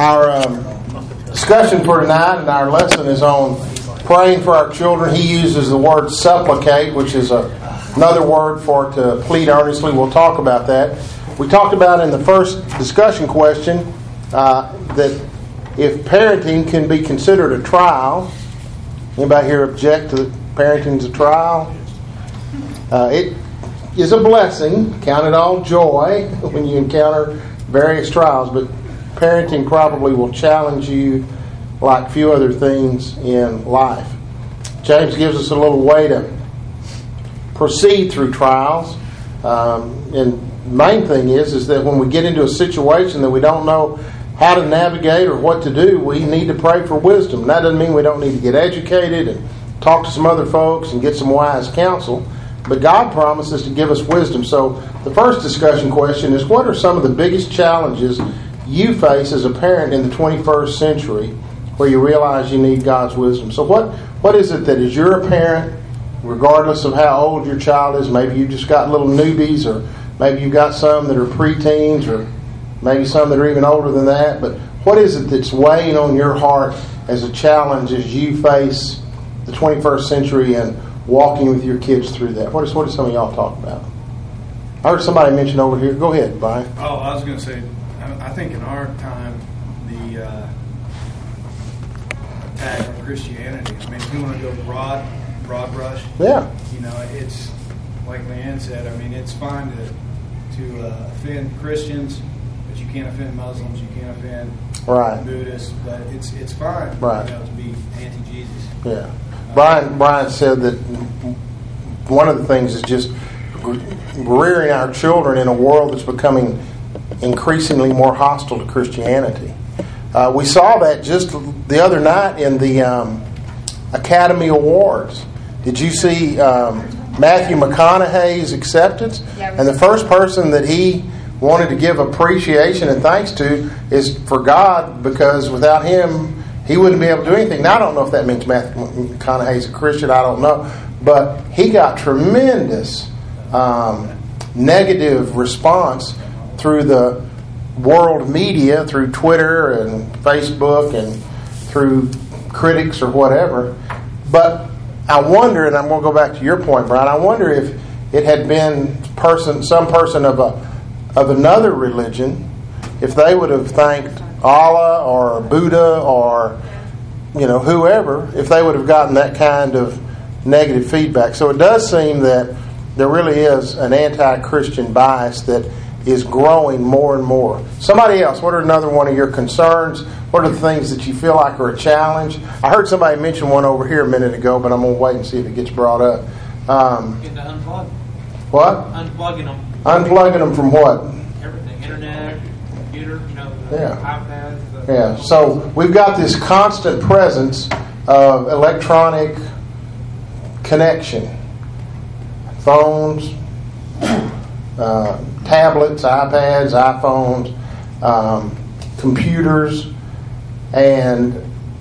Our discussion for tonight and our lesson is on praying for our children. He uses the word supplicate, which is another word for to plead earnestly. We'll talk about that. We talked about in the first discussion question that if parenting can be considered a trial. Anybody here object to parenting's a trial? It is a blessing. Count it all joy when you encounter various trials, but parenting probably will challenge you like few other things in life. James gives us a little way to proceed through trials. And the main thing is that when we get into a situation that we don't know how to navigate or what to do, we need to pray for wisdom. And that doesn't mean we don't need to get educated and talk to some other folks and get some wise counsel. But God promises to give us wisdom. So the first discussion question is, what are some of the biggest challenges you face as a parent in the 21st century where you realize you need God's wisdom? So what is it that as you're a parent, regardless of how old your child is, maybe you just got little newbies, or maybe you've got some that are preteens, or maybe some that are even older than that, but what is it that's weighing on your heart as a challenge as you face the 21st century and walking with your kids through that? What does some of y'all talk about? I heard somebody mention over here. Go ahead, Brian. Oh, I was going to say, I think in our time, the attack on Christianity, I mean, if you want to go broad brush, yeah, it's like Leanne said, I mean, it's fine to offend Christians, but you can't offend Muslims, you can't offend Buddhists, but it's fine to be anti-Jesus. Yeah. Brian said that one of the things is just rearing our children in a world that's becoming increasingly more hostile to Christianity. We saw that just the other night in the Academy Awards. Did you see Matthew McConaughey's acceptance? Yeah, and the first person that he wanted to give appreciation and thanks to is for God, because without him, he wouldn't be able to do anything. Now, I don't know if that means Matthew McConaughey's a Christian. I don't know. But he got tremendous negative response through the world media, through Twitter and Facebook and through critics or whatever. But I wonder, and I'm going to go back to your point, Brian, I wonder if it had been some person of another religion, if they would have thanked Allah or Buddha or whoever, if they would have gotten that kind of negative feedback. So it does seem that there really is an anti-Christian bias that is growing more and more. Somebody else, what are another one of your concerns? What are the things that you feel like are a challenge? I heard somebody mention one over here a minute ago, but I'm going to wait and see if it gets brought up. Unplug. What? Unplugging them. Unplugging them from what? Everything. Internet, computer, yeah. iPads. Yeah. So we've got this constant presence of electronic connection. Phones, tablets, iPads, iPhones, computers, and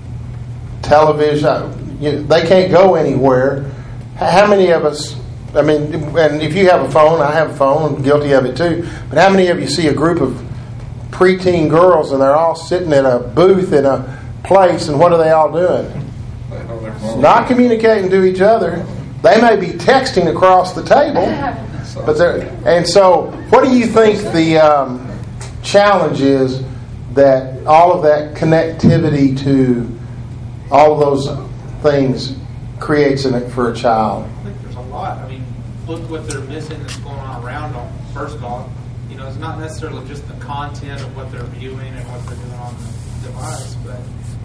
television. They can't go anywhere. How many of us, and if you have a phone, I have a phone, I'm guilty of it too, but how many of you see a group of preteen girls and they're all sitting in a booth in a place, and what are they all doing? Not communicating to each other. They may be texting across the table, and so what do you think the challenge is that all of that connectivity to all of those things creates in it for a child? I think there's a lot. I mean, look what they're missing that's going on around them. First off, it's not necessarily just the content of what they're viewing and what they're doing on the device, but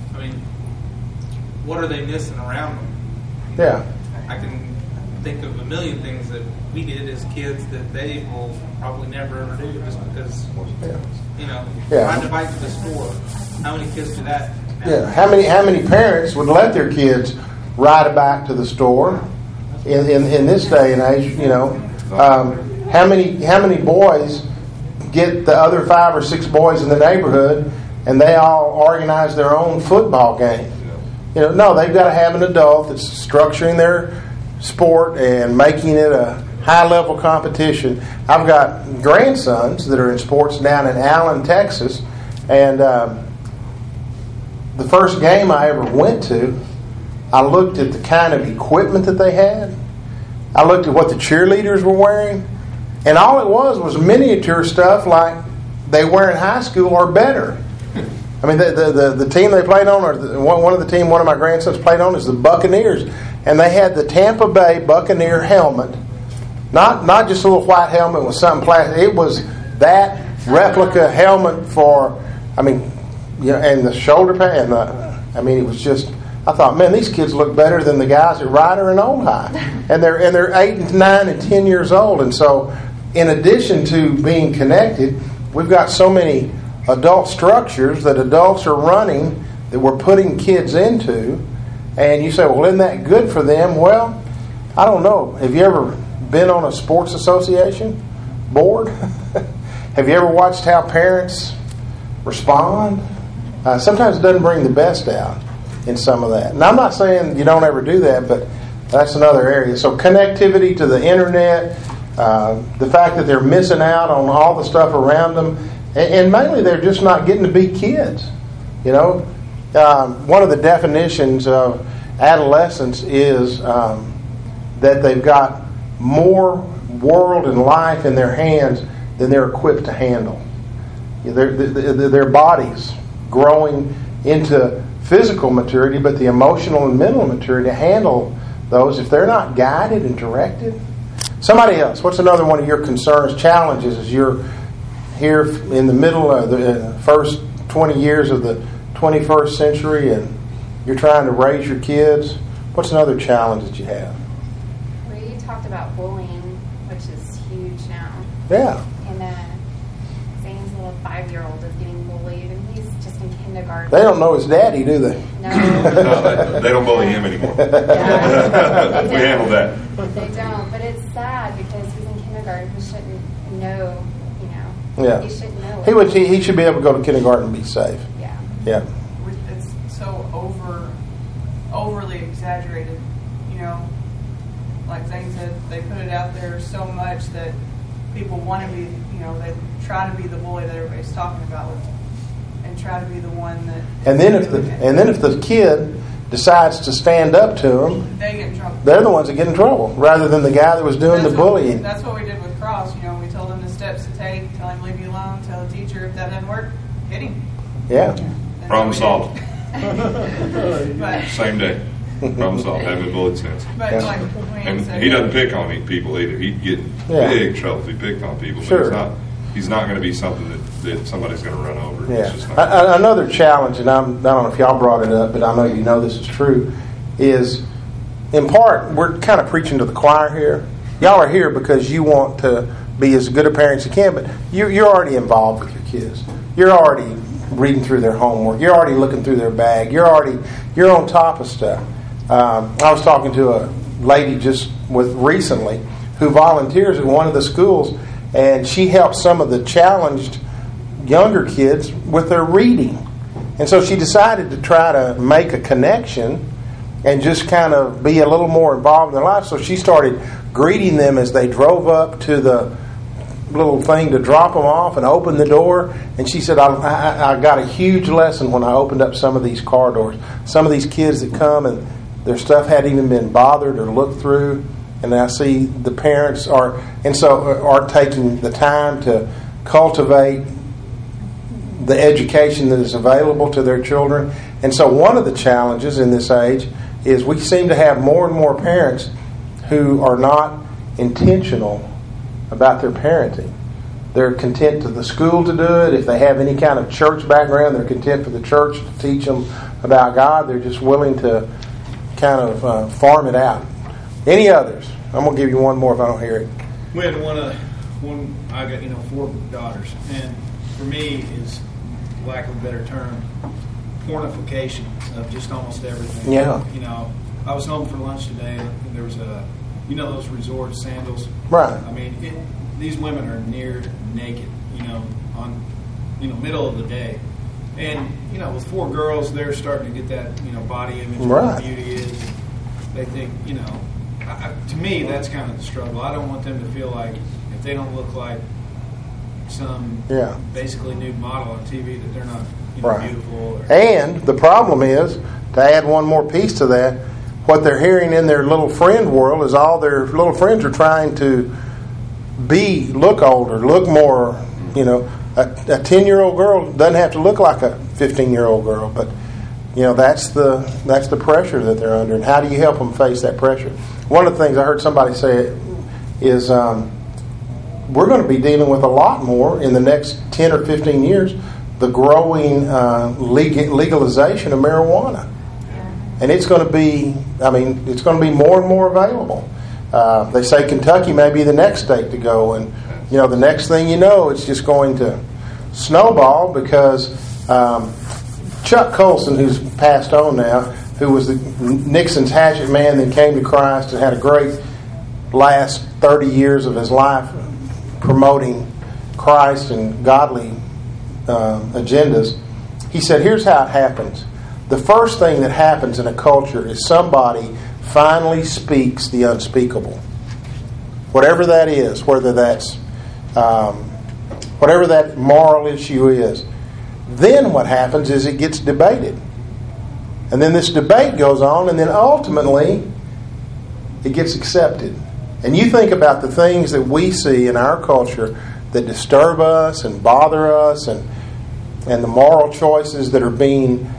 what are they missing around them? Yeah. I can think of a million things that we did as kids that they will probably never ever do, just because, ride the bike to the store. How many kids do that now? Yeah. How many parents would let their kids ride a bike to the store in this day and age? How many boys get the other 5 or 6 boys in the neighborhood and they all organize their own football game? No, they've got to have an adult that's structuring their sport and making it a high-level competition. I've got grandsons that are in sports down in Allen, Texas, and the first game I ever went to, I looked at the kind of equipment that they had. I looked at what the cheerleaders were wearing. And all it was miniature stuff like they wear in high school or better. I mean, the team they played on, or one of my grandsons played on, is the Buccaneers. And they had the Tampa Bay Buccaneer helmet. Not just a little white helmet with something plastic. It was that replica helmet for, I mean, and the shoulder pad. It was just, I thought, man, these kids look better than the guys at Ryder and Old High. And they're 8 and 9 and 10 years old. And so, in addition to being connected, we've got so many adult structures that adults are running that we're putting kids into. And you say, well, isn't that good for them? Well, I don't know. Have you ever been on a sports association board? Have you ever watched how parents respond? Sometimes it doesn't bring the best out in some of that. And I'm not saying you don't ever do that, but that's another area. So connectivity to the internet, the fact that they're missing out on all the stuff around them, and mainly they're just not getting to be kids. One of the definitions of adolescence is that they've got more world and life in their hands than they're equipped to handle. Their bodies growing into physical maturity, but the emotional and mental maturity to handle those, if they're not guided and directed. Somebody else, what's another one of your concerns, challenges, as you're here in the middle of the first 20 years of the 21st century and you're trying to raise your kids? What's another challenge that you have? Well, you talked about bullying, which is huge now. Yeah. And Zane's little 5-year-old is getting bullied, and he's just in kindergarten. They don't know his daddy, do they? No. No, they don't bully him anymore. Yeah. We handle that. They don't, but it's sad because he's in kindergarten. He shouldn't know, Yeah. He shouldn't know. He should be able to go to kindergarten and be safe. Yeah. Yeah. It's so overly exaggerated, Like Zane said, they put it out there so much that people want to be, they try to be the bully that everybody's talking about, and try to be the one that. And then if the kid decides to stand up to them, they get in trouble. They're the ones that get in trouble, rather than the guy that was doing the bullying. That's what we did with Cross. We told him the steps to take, tell him leave you alone, tell the teacher if that doesn't work, hit him. Yeah. Problem solved. But, same day. Problem solved. Haven't been bullied since. But and he doesn't pick on people either. He'd get big trouble if he picked on people. Sure. But he's not going to be something that somebody's going to run over. Yeah. Another challenge, and I don't know if y'all brought it up, but I know you know this is true, is in part we're kind of preaching to the choir here. Y'all are here because you want to be as good a parent as you can, but you're already involved with your kids. You're already reading through their homework. You're already looking through their bag. You're on top of stuff. I was talking to a lady recently who volunteers at one of the schools, and she helps some of the challenged younger kids with their reading. And so she decided to try to make a connection and just kind of be a little more involved in their life. So she started greeting them as they drove up to the little thing to drop them off and open the door. And she said, I got a huge lesson when I opened up some of these car doors. Some of these kids that come and their stuff hadn't even been bothered or looked through. And I see the parents are taking the time to cultivate the education that is available to their children. And so one of the challenges in this age is we seem to have more and more parents who are not intentional about their parenting. They're content to the school to do it. If they have any kind of church background, they're content for the church to teach them about God. They're just willing to kind of farm it out. Any others? I'm going to give you one more if I don't hear it. We had one. I got 4 daughters, and for me is, lack of a better term, pornification of just almost everything. Yeah. I was home for lunch today, and there was those resort sandals. Right. I mean, these women are near naked. On middle of the day, and with 4 girls, they're starting to get that body image of what beauty is. They think to me that's kind of the struggle. I don't want them to feel like if they don't look like some basically nude model on TV that they're not beautiful. And the problem is, to add one more piece to that, what they're hearing in their little friend world is all their little friends are trying to look older, look more, a 10-year-old girl doesn't have to look like a 15-year-old girl, but that's the pressure that they're under. And how do you help them face that pressure? One of the things I heard somebody say is we're going to be dealing with a lot more in the next 10 or 15 years, the growing legalization of marijuana. And it's going to be more and more available. They say Kentucky may be the next state to go, and the next thing you know, it's just going to snowball because Chuck Colson, who's passed on now, who was Nixon's hatchet man, then came to Christ and had a great last 30 years of his life promoting Christ and godly agendas. He said, here's how it happens. The first thing that happens in a culture is somebody finally speaks the unspeakable. Whatever that is, whether that's whatever that moral issue is. Then what happens is it gets debated. And then this debate goes on, and then ultimately it gets accepted. And you think about the things that we see in our culture that disturb us and bother us, and the moral choices that are being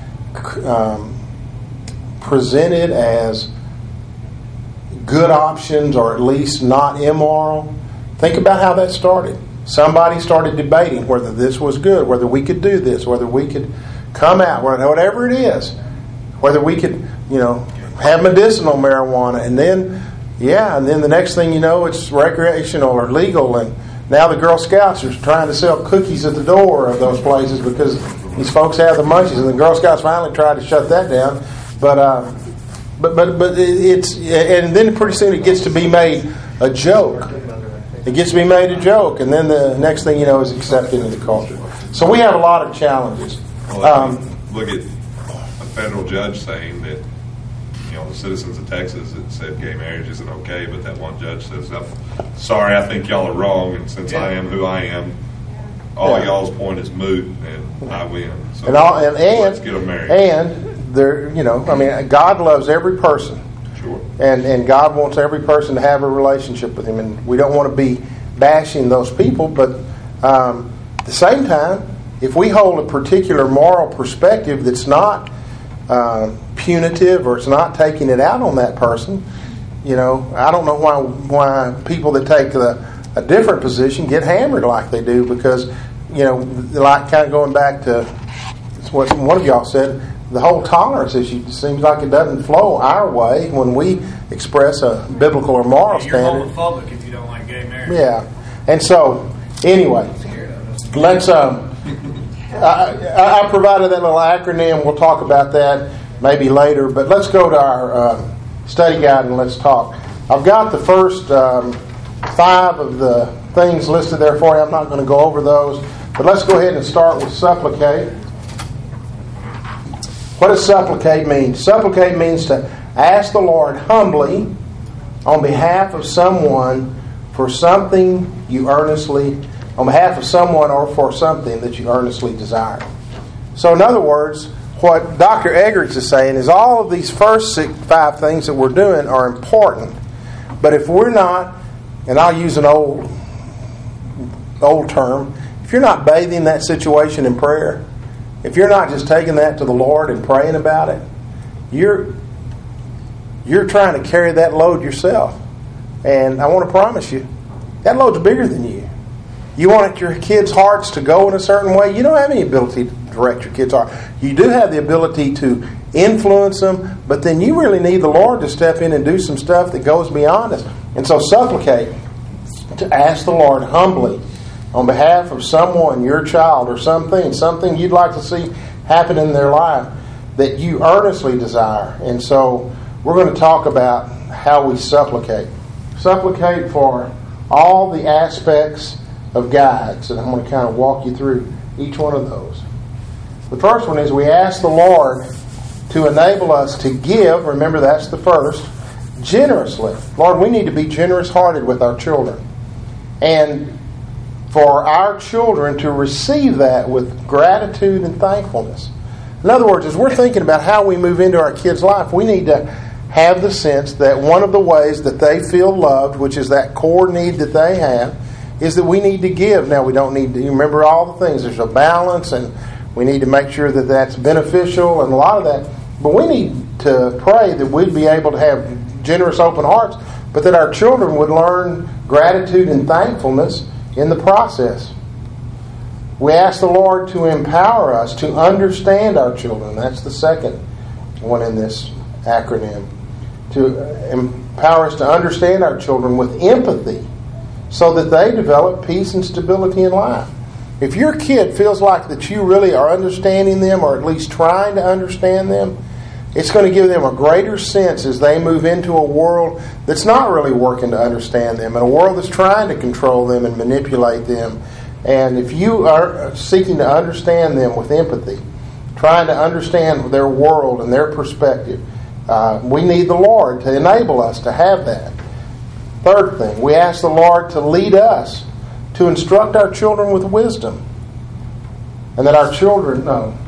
presented as good options, or at least not immoral. Think about how that started. Somebody started debating whether this was good, whether we could do this, whether we could come out, whatever it is, whether we could, have medicinal marijuana, and then the next thing you know, it's recreational or legal, and now the Girl Scouts are trying to sell cookies at the door of those places because these folks have the munchies, and the Girl Scouts finally tried to shut that down, but it's, and then pretty soon it gets to be made a joke. It gets to be made a joke, and then the next thing you know is accepted into the culture. So we have a lot of challenges. Well, look at a federal judge saying that, the citizens of Texas that said gay marriage isn't okay, but that one judge says, sorry, I think y'all are wrong, and since I am who I am, all y'all's point is moot, and I win. So let's get them married. And there, God loves every person. Sure. And God wants every person to have a relationship with Him, and we don't want to be bashing those people, but at the same time, if we hold a particular moral perspective that's not punitive, or it's not taking it out on that person, I don't know why people that take a different position get hammered like they do, because like kind of going back to what one of y'all said, the whole tolerance issue seems like it doesn't flow our way when we express a biblical or moral standard. You're homophobic if you don't like gay marriage. Yeah, and so anyway, let's. I provided that little acronym. We'll talk about that maybe later, but let's go to our study guide and let's talk. I've got the first 5 of the things listed there for you. I'm not going to go over those, but let's go ahead and start with supplicate. What does supplicate mean? Supplicate means to ask the Lord humbly on behalf of someone for something you earnestly, on behalf of someone or for something that you earnestly desire. So in other words, what Dr. Eggers is saying is all of these first 5 things that we're doing are important. But if we're not, and I'll use an old term, if you're not bathing that situation in prayer, if you're not just taking that to the Lord and praying about it, you're trying to carry that load yourself. And I want to promise you, that load's bigger than you. You want your kids' hearts to go in a certain way. You don't have any ability to direct your kids' heart. You do have the ability to influence them, but then you really need the Lord to step in and do some stuff that goes beyond us. And so supplicate, to ask the Lord humbly on behalf of someone, your child, or something you'd like to see happen in their life that you earnestly desire. And so we're going to talk about how we supplicate. Supplicate for all the aspects of guides, and I'm going to kind of walk you through each one of those. The first one is we ask the Lord to enable us to give, remember that's the first, generously. Lord, we need to be generous-hearted with our children. And for our children to receive that with gratitude and thankfulness. In other words, as we're thinking about how we move into our kids' life, we need to have the sense that one of the ways that they feel loved, which is that core need that they have, is that we need to give. Now, we don't need to remember all the things. There's a balance, and we need to make sure that that's beneficial and a lot of that. But we need to pray that we'd be able to have generous, open hearts, but that our children would learn gratitude and thankfulness in the process. We ask the Lord to empower us to understand our children. That's the second one in this acronym. To empower us to understand our children with empathy so that they develop peace and stability in life. If your kid feels like that you really are understanding them, or at least trying to understand them, it's going to give them a greater sense as they move into a world that's not really working to understand them, and a world that's trying to control them and manipulate them. And if you are seeking to understand them with empathy, trying to understand their world and their perspective, we need the Lord to enable us to have that. Third thing, we ask the Lord to lead us to instruct our children with wisdom. And that our children,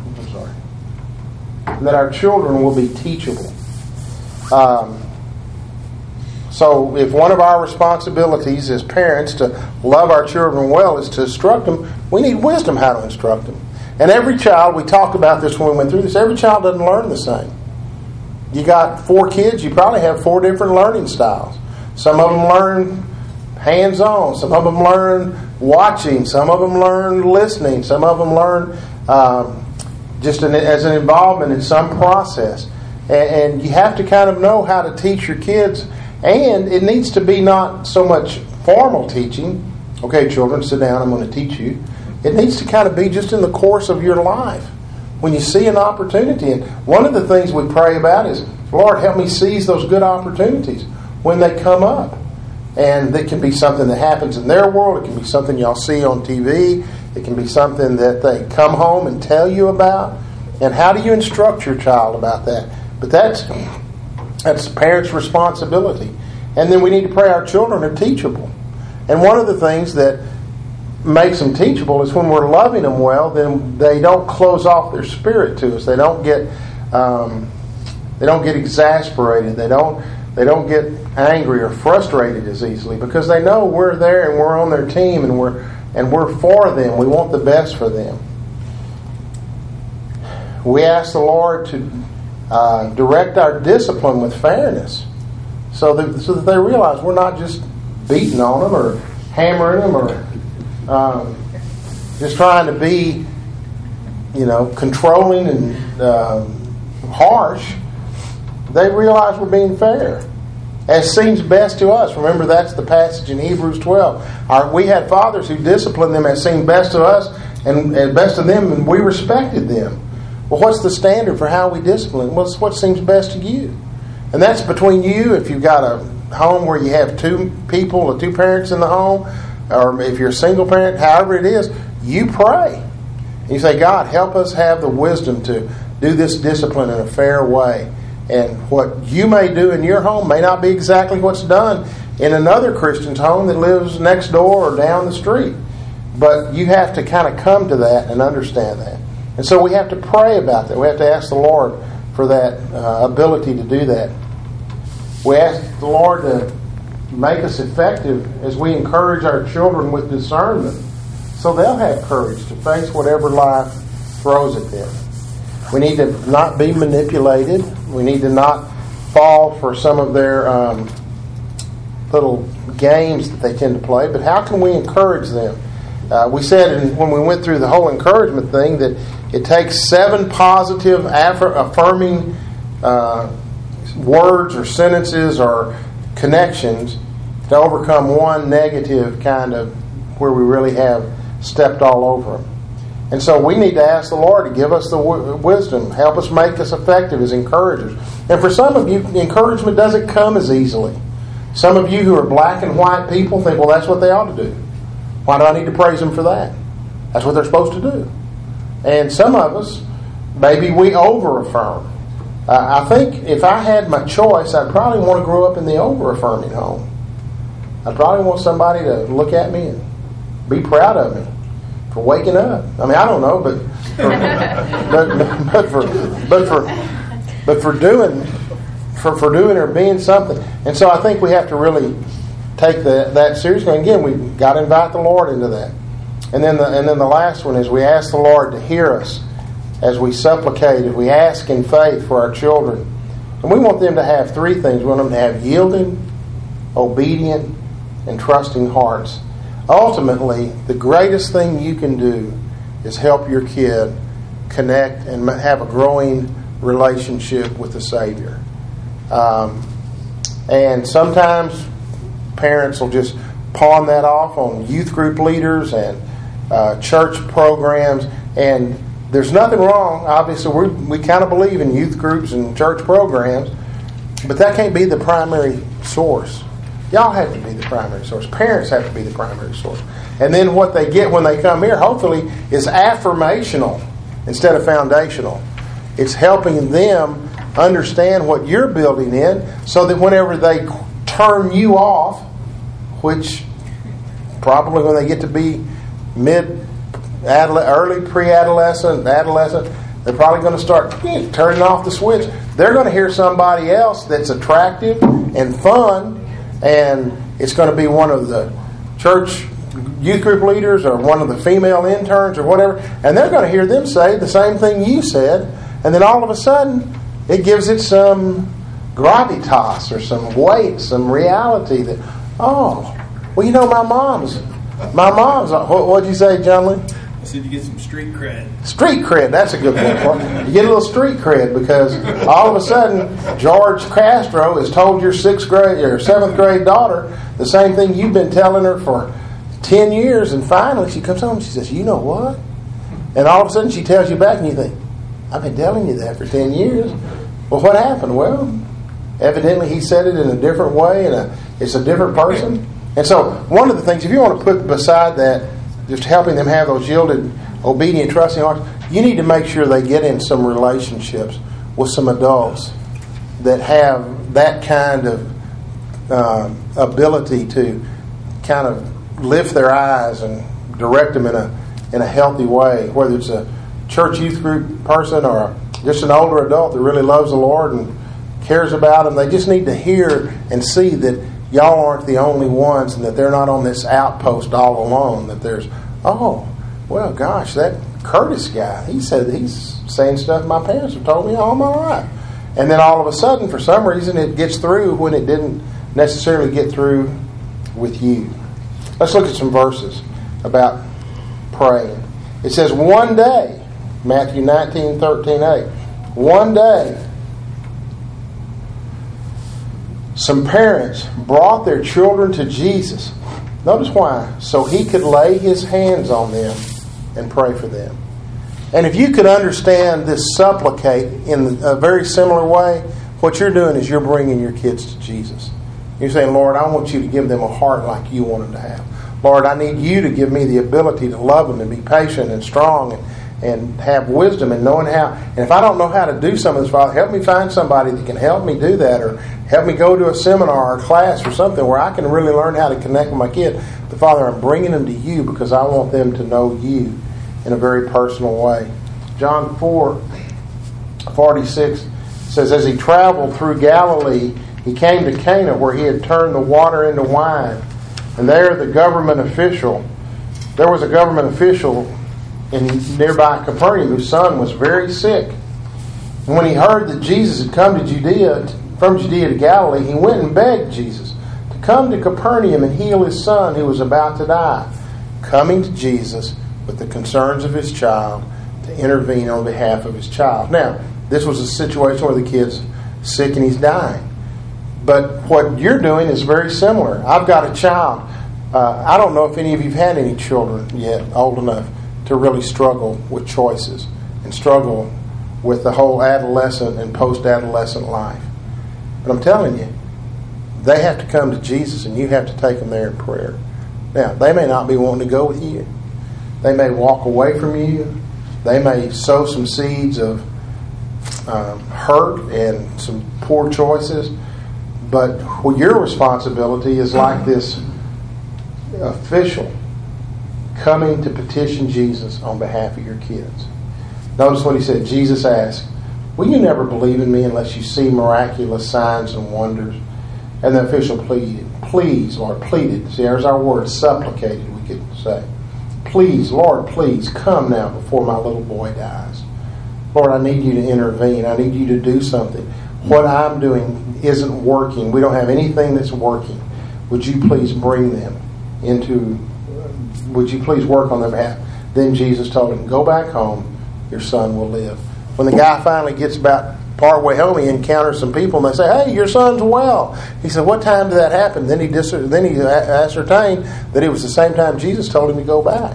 that our children will be teachable. So if one of our responsibilities as parents to love our children well is to instruct them, we need wisdom how to instruct them. And every child, we talked about this when we went through this, every child doesn't learn the same. You got 4 kids, you probably have 4 different learning styles. Some of them learn hands-on, some of them learn watching, some of them learn listening, some of them learn as an involvement in some process. And you have to kind of know how to teach your kids, and it needs to be not so much formal teaching. Okay, children, sit down, I'm going to teach you. It needs to kind of be just in the course of your life. When you see an opportunity, and one of the things we pray about is, Lord, help me seize those good opportunities when they come up. And it can be something that happens in their world. It can be something y'all see on TV. It can be something that they come home and tell you about. And how do you instruct your child about that? But that's the parents' responsibility. And then we need to pray our children are teachable. And one of the things that makes them teachable is when we're loving them well, then they don't close off their spirit to us. They don't get exasperated. They don't get angry or frustrated as easily, because they know we're there and we're on their team and we're for them. We want the best for them. We ask the Lord to direct our discipline with fairness, so that they realize we're not just beating on them or hammering them or just trying to be, controlling and harsh. They realize we're being fair, as seems best to us. Remember, that's the passage in Hebrews 12. We had fathers who disciplined them as seemed best to us and best to them, and we respected them. Well, what's the standard for how we discipline? What's what seems best to you? And that's between you. If you've got a home where you have 2 people or 2 parents in the home, or if you're a single parent, however it is, you pray. And you say, God, help us have the wisdom to do this discipline in a fair way. And what you may do in your home may not be exactly what's done in another Christian's home that lives next door or down the street. But you have to kind of come to that and understand that. And so we have to pray about that. We have to ask the Lord for that ability to do that. We ask the Lord to make us effective as we encourage our children with discernment, so they'll have courage to face whatever life throws at them. We need to not be manipulated. We need to not fall for some of their little games that they tend to play. But how can we encourage them? We said when we went through the whole encouragement thing that it takes 7 positive, affirming words or sentences or connections to overcome 1 negative kind of where we really have stepped all over them. And so we need to ask the Lord to give us the wisdom, help us make us effective as encouragers. And for some of you, encouragement doesn't come as easily. Some of you who are black and white people think, well, that's what they ought to do. Why do I need to praise them for that? That's what they're supposed to do. And some of us, maybe we over-affirm. I think if I had my choice, I'd probably want to grow up in the over-affirming home. I'd probably want somebody to look at me and be proud of me for waking up. I mean, I don't know, but for doing or being something. And so I think we have to really take that seriously. And again, we've got to invite the Lord into that. And then the last one is we ask the Lord to hear us as we supplicate, as we ask in faith for our children. And we want them to have three things. We want them to have yielding, obedient, and trusting hearts. Ultimately, the greatest thing you can do is help your kid connect and have a growing relationship with the Savior. And sometimes parents will just pawn that off on youth group leaders and church programs. And there's nothing wrong. Obviously, we kind of believe in youth groups and church programs, but that can't be the primary source. Y'all have to be the primary source. Parents have to be the primary source. And then what they get when they come here, hopefully, is affirmational instead of foundational. It's helping them understand what you're building in so that whenever they turn you off, which probably when they get to be early pre-adolescent, adolescent, they're probably going to start turning off the switch. They're going to hear somebody else that's attractive and fun, and it's going to be one of the church youth group leaders or one of the female interns or whatever, and they're going to hear them say the same thing you said, and then all of a sudden it gives it some gravitas or some weight, some reality that, oh, well, you know, my mom's, what'd you say, John Lee? I said you get some street cred. Street cred, that's a good one for it. You get a little street cred because all of a sudden George Castro has told your 6th grade or 7th grade daughter the same thing you've been telling her for 10 years, and finally she comes home and she says, you know what? And all of a sudden she tells you back and you think, I've been telling you that for 10 years. Well, what happened? Well, evidently he said it in a different way, and it's a different person. And so one of the things, if you want to put beside that, just helping them have those yielded, obedient, trusting hearts, you need to make sure they get in some relationships with some adults that have that kind of ability to kind of lift their eyes and direct them in a healthy way, whether it's a church youth group person or just an older adult that really loves the Lord and cares about them. They just need to hear and see that y'all aren't the only ones and that they're not on this outpost all alone, that there's, oh, well, gosh, that Curtis guy, he said he's saying stuff my parents have told me all my life. And then all of a sudden, for some reason, it gets through when it didn't necessarily get through with you. Let's look at some verses about praying. It says, one day, Matthew 19:13-8, one day, some parents brought their children to Jesus. Notice why. So he could lay his hands on them and pray for them. And if you could understand this supplicate in a very similar way, what you're doing is you're bringing your kids to Jesus. You're saying, Lord, I want you to give them a heart like you want them to have. Lord, I need you to give me the ability to love them and be patient and strong and have wisdom and knowing how. And if I don't know how to do some of this, Father, help me find somebody that can help me do that, or help me go to a seminar or a class or something where I can really learn how to connect with my kid. But Father, I'm bringing them to you because I want them to know you in a very personal way. John 4:46 says, as he traveled through Galilee, he came to Cana where he had turned the water into wine. And there was a government official in nearby Capernaum whose son was very sick. And when he heard that Jesus had come from Judea to Galilee, he went and begged Jesus to come to Capernaum and heal his son who was about to die. Coming to Jesus with the concerns of his child to intervene on behalf of his child. Now, this was a situation where the kid's sick and he's dying. But what you're doing is very similar. I've got a child. I don't know if any of you have had any children yet old enough to really struggle with choices and struggle with the whole adolescent and post-adolescent life. But I'm telling you, they have to come to Jesus and you have to take them there in prayer. Now, they may not be wanting to go with you. They may walk away from you. They may sow some seeds of hurt and some poor choices. But your responsibility is like this official coming to petition Jesus on behalf of your kids. Notice what he said. Jesus asked, will you never believe in me unless you see miraculous signs and wonders? And the official pleaded, please, Lord, pleaded. See, there's our word, supplicated, we could say. Please, Lord, please, come now before my little boy dies. Lord, I need you to intervene. I need you to do something. What I'm doing isn't working. We don't have anything that's working. Would you please bring them into, would you please work on their behalf? Then Jesus told him, go back home. Your son will live. When the guy finally gets about partway home, he encounters some people, and they say, hey, your son's well. He said, what time did that happen? Then he ascertained that it was the same time Jesus told him to go back.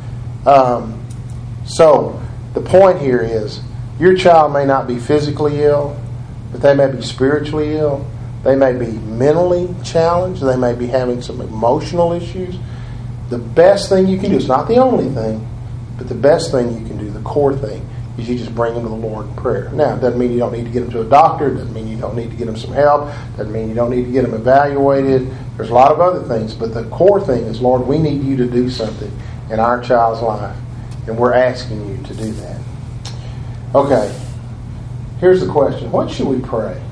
So the point here is, your child may not be physically ill, but they may be spiritually ill. They may be mentally challenged. They may be having some emotional issues. The best thing you can do, it's not the only thing, but the best thing you can do, the core thing, is you just bring them to the Lord in prayer. Now, it doesn't mean you don't need to get them to a doctor. It doesn't mean you don't need to get them some help. It doesn't mean you don't need to get them evaluated. There's a lot of other things, but the core thing is, Lord, we need you to do something in our child's life, and we're asking you to do that. Okay, here's the question. What should we pray?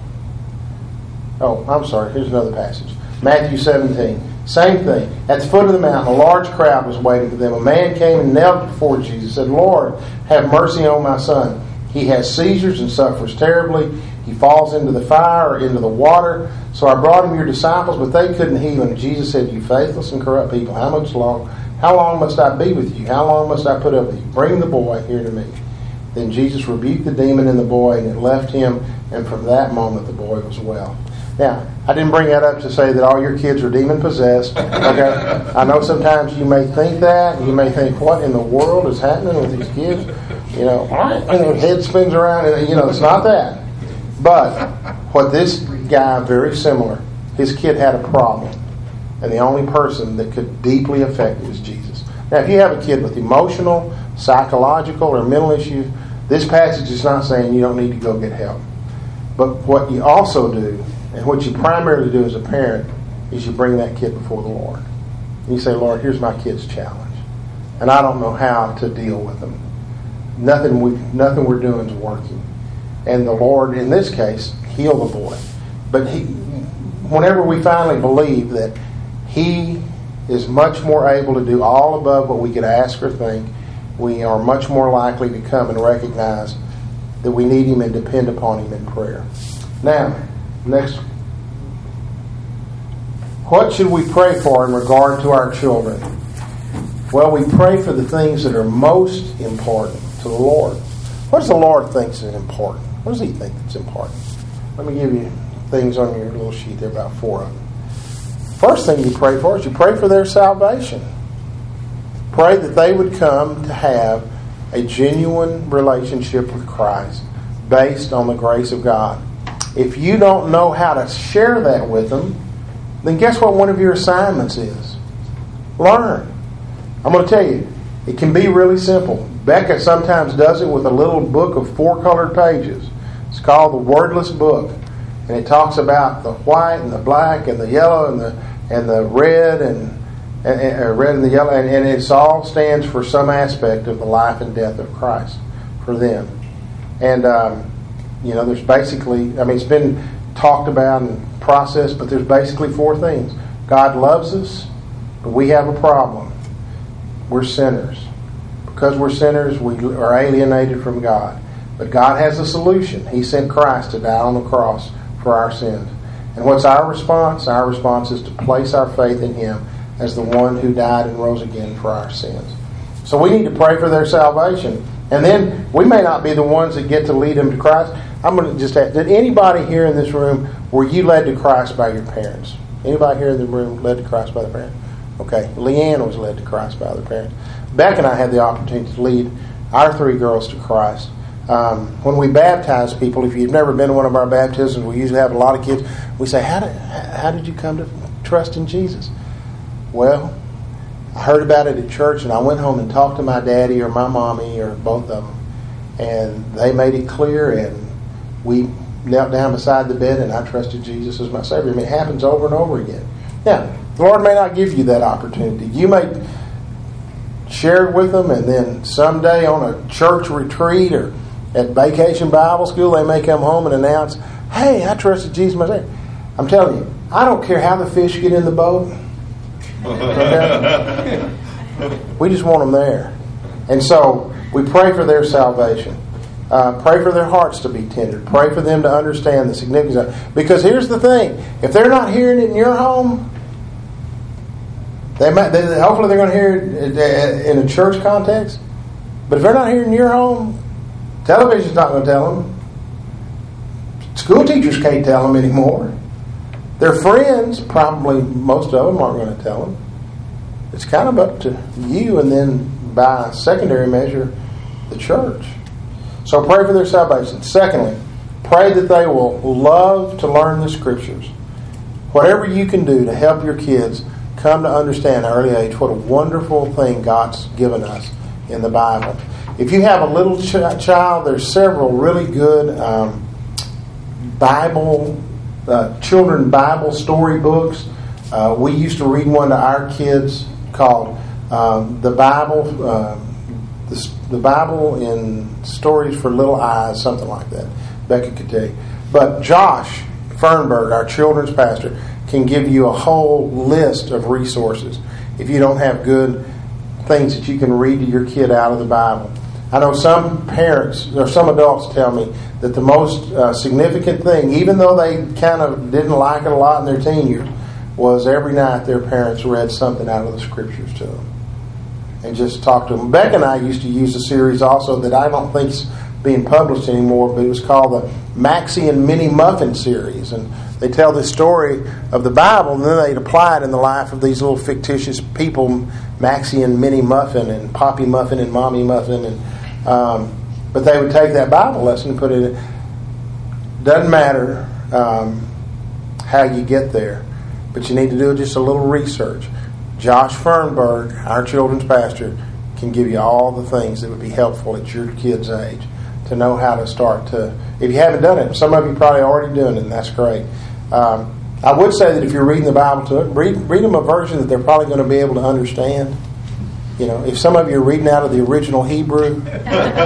Oh, I'm sorry. Here's another passage. Matthew 17. Same thing. At the foot of the mountain, a large crowd was waiting for them. A man came and knelt before Jesus and said, Lord, have mercy on my son. He has seizures and suffers terribly. He falls into the fire or into the water. So I brought him your disciples, but they couldn't heal him. Jesus said, you faithless and corrupt people, how long must I be with you? How long must I put up with you? Bring the boy here to me. Then Jesus rebuked the demon in the boy, and it left him, and from that moment the boy was well. Now, I didn't bring that up to say that all your kids are demon-possessed. Okay? I know sometimes you may think that. You may think, what in the world is happening with these kids? You know, their head spins around. And, it's not that. But what this guy, very similar, his kid had a problem. And the only person that could deeply affect it is Jesus. Now, if you have a kid with emotional, psychological, or mental issues, this passage is not saying you don't need to go get help. But what you also do, and what you primarily do as a parent, is you bring that kid before the Lord. And you say, Lord, here's my kid's challenge. And I don't know how to deal with them. Nothing we're doing is working. And the Lord, in this case, heal the boy. But whenever we finally believe that He is much more able to do all above what we could ask or think, we are much more likely to come and recognize that we need Him and depend upon Him in prayer. Now, next, what should we pray for in regard to our children? Well, we pray for the things that are most important to the Lord. What does the Lord think is important? What does He think that's important? Let me give you things on your little sheet there, about 4 of them. First thing you pray for is you pray for their salvation. Pray that they would come to have a genuine relationship with Christ based on the grace of God. If you don't know how to share that with them, then guess what one of your assignments is? Learn. I'm going to tell you, it can be really simple. Becca sometimes does it with a little book of 4 colored pages. It's called the Wordless Book. And it talks about the white and the black and the yellow and the red and red and the yellow. And it all stands for some aspect of the life and death of Christ for them. And there's basically, it's been talked about and processed, but there's basically 4 things. God loves us, but we have a problem. We're sinners. Because we're sinners, we are alienated from God. But God has a solution. He sent Christ to die on the cross for our sins. And what's our response? Our response is to place our faith in Him as the one who died and rose again for our sins. So we need to pray for their salvation. And then we may not be the ones that get to lead them to Christ. I'm going to just ask, did anybody here in this room, were you led to Christ by your parents? Anybody here in the room led to Christ by their parents? Okay, Leanne was led to Christ by their parents. Beck and I had the opportunity to lead our 3 girls to Christ. When we baptize people, if you've never been to one of our baptisms, we usually have a lot of kids. We say, how did you come to trust in Jesus? Well, I heard about it at church, and I went home and talked to my daddy or my mommy or both of them. And they made it clear, and we knelt down beside the bed, and I trusted Jesus as my Savior. It happens over and over again. Now, the Lord may not give you that opportunity. You may share it with them, and then someday on a church retreat or at Vacation Bible School, they may come home and announce, "Hey, I trusted Jesus myself." I'm telling you, I don't care how the fish get in the boat. Okay? We just want them there. And so we pray for their salvation. Pray for their hearts to be tender. Pray for them to understand the significance of it. Because here's the thing. If they're not hearing it in your home, hopefully they're going to hear it in a church context. But if they're not hearing it in your home, television's not going to tell them. School teachers can't tell them anymore. Their friends, probably most of them, aren't going to tell them. It's kind of up to you, and then by secondary measure, the church. So pray for their salvation. Secondly, pray that they will love to learn the Scriptures. Whatever you can do to help your kids come to understand at an early age what a wonderful thing God's given us in the Bible. If you have a little child, there's several really good children Bible story books. We used to read one to our kids called The Bible in Stories for Little Eyes, something like that. Becca could tell you. But Josh Fernberg, our children's pastor, can give you a whole list of resources if you don't have good things that you can read to your kid out of the Bible. I know some parents or some adults tell me that the most significant thing, even though they kind of didn't like it a lot in their teen years, was every night their parents read something out of the Scriptures to them and just talked to them. Beck and I used to use a series also that I don't think's being published anymore, but it was called the Maxie and Minnie Muffin series. And they tell the story of the Bible, and then they'd apply it in the life of these little fictitious people, Maxie and Minnie Muffin and Poppy Muffin and Mommy Muffin. And but they would take that Bible lesson and put it in. Doesn't matter how you get there, but you need to do just a little research. Josh Fernberg, our children's pastor, can give you all the things that would be helpful at your kid's age to know how to start to. If you haven't done it, some of you probably already doing it, and that's great. I would say that if you're reading the Bible to them, read them a version that they're probably going to be able to understand. You know, if some of you are reading out of the original Hebrew, okay,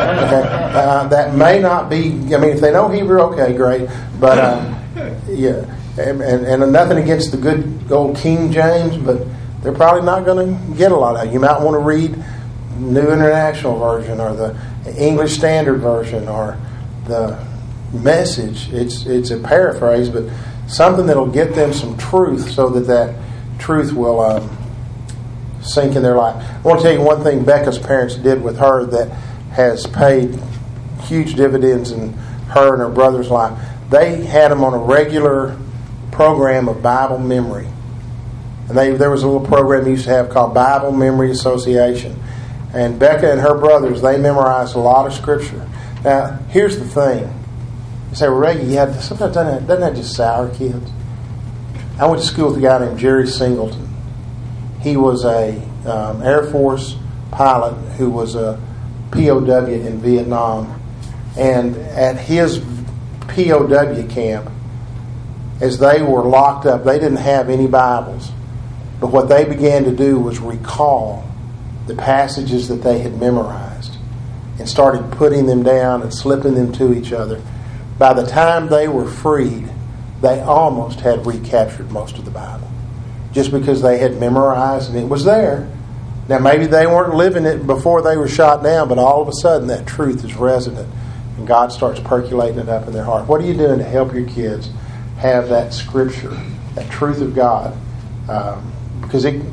that may not be. I mean, if they know Hebrew, okay, great. But yeah, and nothing against the good old King James, but they're probably not going to get a lot of it. You might want to read New International Version or the English Standard Version or the Message. It's a paraphrase, but something that'll get them some truth so that truth will sink in their life. I want to tell you one thing Becca's parents did with her that has paid huge dividends in her and her brother's life. They had them on a regular program of Bible memory. And there was a little program we used to have called Bible Memory Association. And Becca and her brothers, they memorized a lot of Scripture. Now, here's the thing. You say, well, Reggie, sometimes doesn't that just sour kids? I went to school with a guy named Jerry Singleton. He was a Air Force pilot who was a POW in Vietnam. And at his POW camp, as they were locked up, they didn't have any Bibles. But what they began to do was recall the passages that they had memorized and started putting them down and slipping them to each other. By the time they were freed, they almost had recaptured most of the Bible. Just because they had memorized and it was there. Now maybe they weren't living it before they were shot down, but all of a sudden that truth is resonant and God starts percolating it up in their heart. What are you doing to help your kids have that Scripture, that truth of God? Because it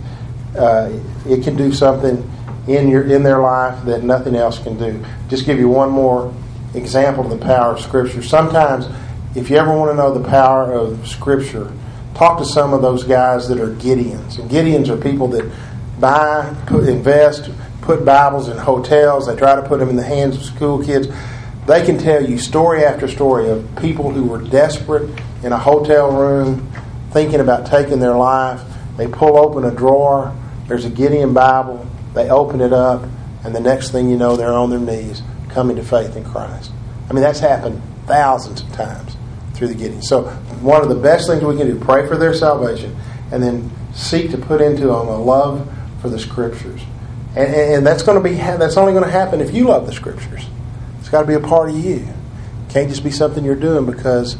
can do something in their life that nothing else can do. Just give you one more example of the power of Scripture. Sometimes, if you ever want to know the power of Scripture, talk to some of those guys that are Gideons. And Gideons are people that invest, put Bibles in hotels. They try to put them in the hands of school kids. They can tell you story after story of people who were desperate in a hotel room, thinking about taking their life. They pull open a drawer. There's a Gideon Bible. They open it up, and the next thing you know, they're on their knees, coming to faith in Christ. I mean, that's happened thousands of times through the Gideon. So one of the best things we can do, pray for their salvation, and then seek to put into them a love for the Scriptures. And that's only going to happen if you love the Scriptures. It's got to be a part of you. It can't just be something you're doing because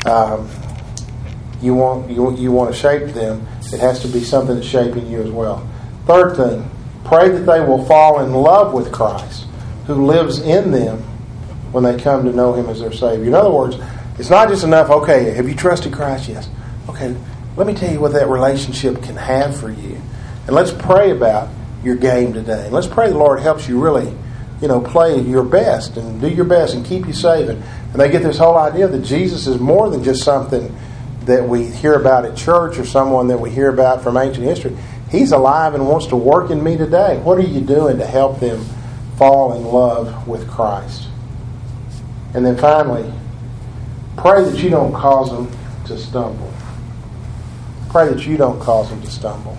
you want to shape them. It has to be something that's shaping you as well. Third thing, pray that they will fall in love with Christ, who lives in them when they come to know Him as their Savior. In other words, it's not just enough, okay, have you trusted Christ? Yes. Okay, let me tell you what that relationship can have for you. And let's pray about your game today. And let's pray the Lord helps you really, play your best and do your best and keep you safe. And they get this whole idea that Jesus is more than just something that we hear about at church or someone that we hear about from ancient history. He's alive and wants to work in me today. What are you doing to help them fall in love with Christ? And then finally, pray that you don't cause them to stumble. Pray that you don't cause them to stumble.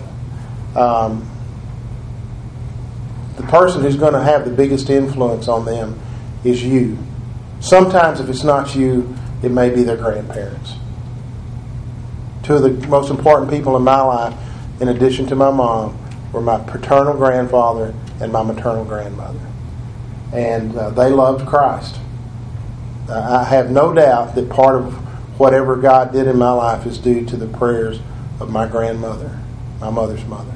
The person who's going to have the biggest influence on them is you. Sometimes if it's not you, it may be their grandparents. Two of the most important people in my life, in addition to my mom, were my paternal grandfather and my maternal grandmother. And they loved Christ. I have no doubt that part of whatever God did in my life is due to the prayers of my grandmother, my mother's mother.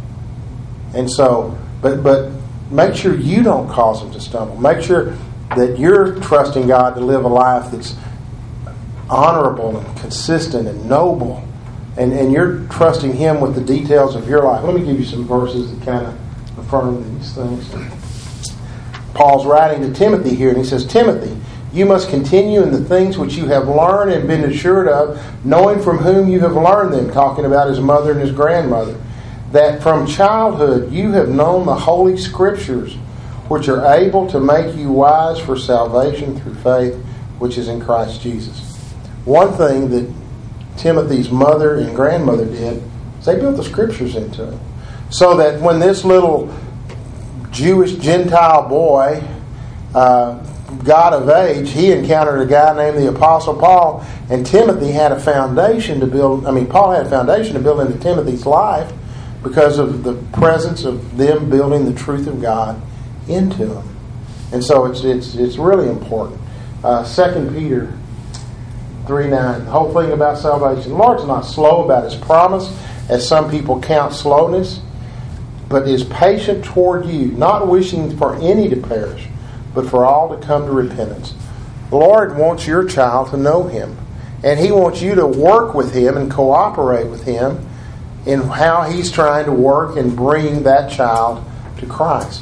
And so, but make sure you don't cause them to stumble. Make sure that you're trusting God to live a life that's honorable and consistent and noble. And you're trusting Him with the details of your life. Let me give you some verses that kind of affirm these things. Paul's writing to Timothy here, and he says, Timothy, you must continue in the things which you have learned and been assured of, knowing from whom you have learned them, talking about his mother and his grandmother, that from childhood you have known the Holy Scriptures, which are able to make you wise for salvation through faith, which is in Christ Jesus. One thing that Timothy's mother and grandmother did is they built the Scriptures into him, so that when this little Jewish Gentile boy got of age, he encountered a guy named the Apostle Paul, and Timothy had a foundation to build. Paul had a foundation to build into Timothy's life because of the presence of them building the truth of God into him. And so it's really important. 2 Peter 3:9, the whole thing about salvation. The Lord's not slow about His promise, as some people count slowness, but is patient toward you, not wishing for any to perish, but for all to come to repentance. The Lord wants your child to know Him, and He wants you to work with Him and cooperate with Him in how He's trying to work and bring that child to Christ.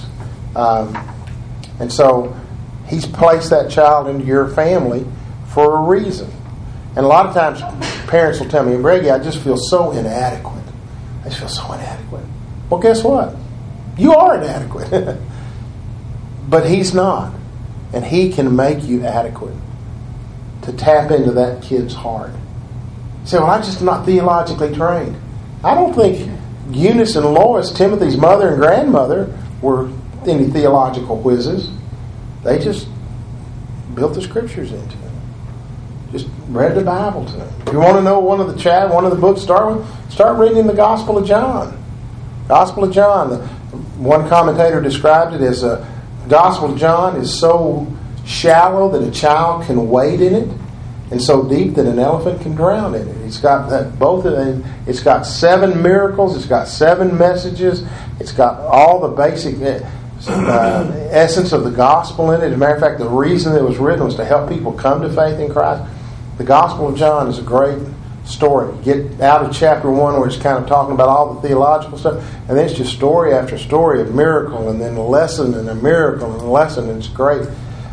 And so He's placed that child into your family for a reason. And a lot of times parents will tell me, Reggie, I just feel so inadequate. I just feel so inadequate. Well, guess what? You are inadequate. But He's not. And He can make you adequate to tap into that kid's heart. You say, well, I'm just not theologically trained. I don't think Eunice and Lois, Timothy's mother and grandmother, were any theological whizzes. They just built the Scriptures into them. Just read the Bible to them. If you want to know one of the books to start with, start reading the Gospel of John. Gospel of John. One commentator described it as the Gospel of John is so shallow that a child can wade in it, and so deep that an elephant can drown in it. It's got It's got 7 miracles. It's got 7 messages. It's got all the basic essence of the gospel in it. As a matter of fact, the reason it was written was to help people come to faith in Christ. The Gospel of John is a great story. Get out of chapter 1 where it's kind of talking about all the theological stuff, and then it's just story after story of miracle, and then a lesson and a miracle and a lesson, and it's great.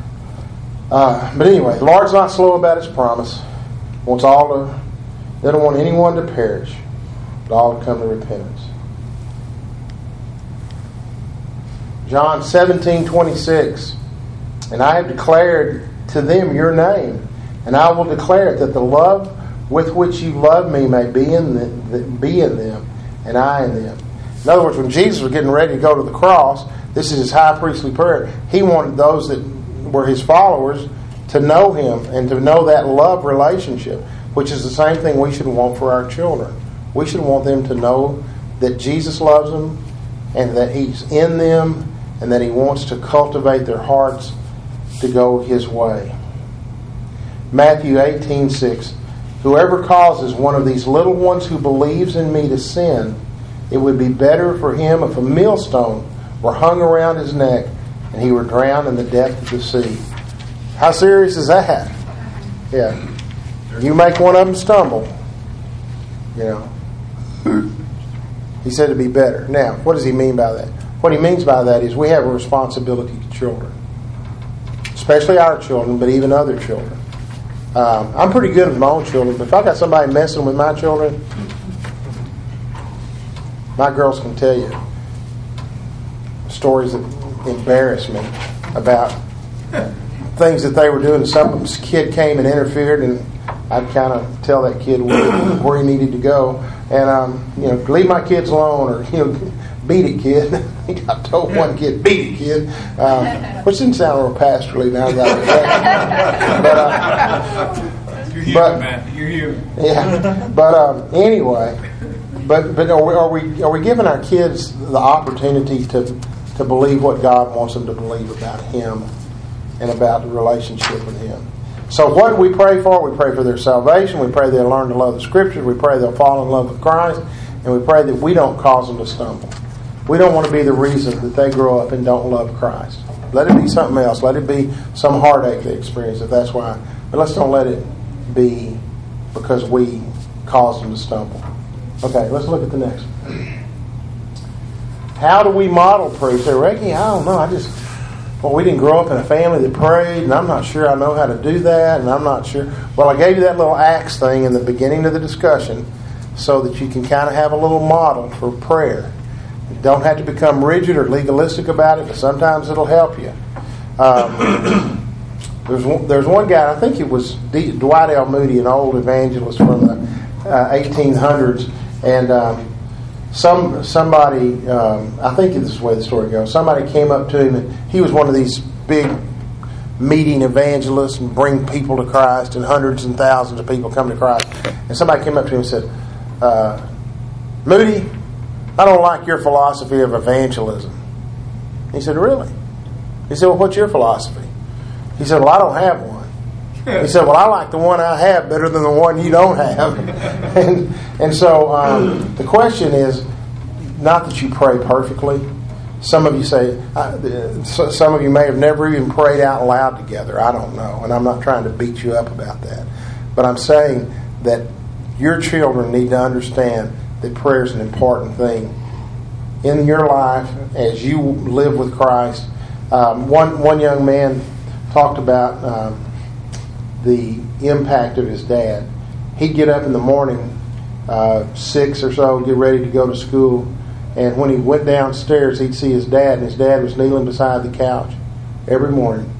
But anyway, the Lord's not slow about His promise. He doesn't want anyone to perish, but all to come to repentance. John 17:26, and I have declared to them your name, and I will declare it, that the love with which you love me may be in them, and I in them. In other words, when Jesus was getting ready to go to the cross, this is His high priestly prayer. He wanted those that were His followers to know Him and to know that love relationship, which is the same thing we should want for our children. We should want them to know that Jesus loves them and that He's in them, and that He wants to cultivate their hearts to go His way. Matthew 18:6. Whoever causes one of these little ones who believes in me to sin, it would be better for him if a millstone were hung around his neck and he were drowned in the depth of the sea. How serious is that? Yeah. You make one of them stumble, you know. He said it'd be better. Now, what does he mean by that? What he means by that is we have a responsibility to children, especially our children, but even other children. I'm pretty good with my own children, but if I got somebody messing with my children, my girls can tell you stories that embarrass me about things that they were doing. Some kid came and interfered, and I'd kind of tell that kid where he needed to go, and leave my kids alone, or beat it, kid. I think I told one kid, beat it, kid, which didn't sound real pastorally now that you're human, man. You're human. Yeah, but anyway, but are we giving our kids the opportunity to believe what God wants them to believe about Him and about the relationship with Him? So what do we pray for? We pray for their salvation. We pray they'll learn to love the Scriptures. We pray they'll fall in love with Christ, and we pray that we don't cause them to stumble. We don't want to be the reason that they grow up and don't love Christ. Let it be something else. Let it be some heartache they experience if that's why. But let's don't let it be because we caused them to stumble. Okay, let's look at the next one. How do we model prayer? You say, Reggie, I don't know. We didn't grow up in a family that prayed, and I'm not sure I know how to do that, and I'm not sure. Well, I gave you that little Acts thing in the beginning of the discussion so that you can kind of have a little model for prayer. You don't have to become rigid or legalistic about it, but sometimes it'll help you. There's one guy, I think it was Dwight L. Moody, an old evangelist from the 1800s, and somebody, I think this is the way the story goes, somebody came up to him, and he was one of these big meeting evangelists and bring people to Christ, and hundreds and thousands of people come to Christ. And somebody came up to him and said, Moody, I don't like your philosophy of evangelism. He said, really? He said, well, what's your philosophy? He said, well, I don't have one. He said, well, I like the one I have better than the one you don't have. and so the question is not that you pray perfectly. Some of you say, some of you may have never even prayed out loud together. I don't know. And I'm not trying to beat you up about that. But I'm saying that your children need to understand that prayer is an important thing in your life as you live with Christ. One young man talked about the impact of his dad. He'd get up in the morning, 6 or so, get ready to go to school, and when he went downstairs, he'd see his dad, and his dad was kneeling beside the couch every morning.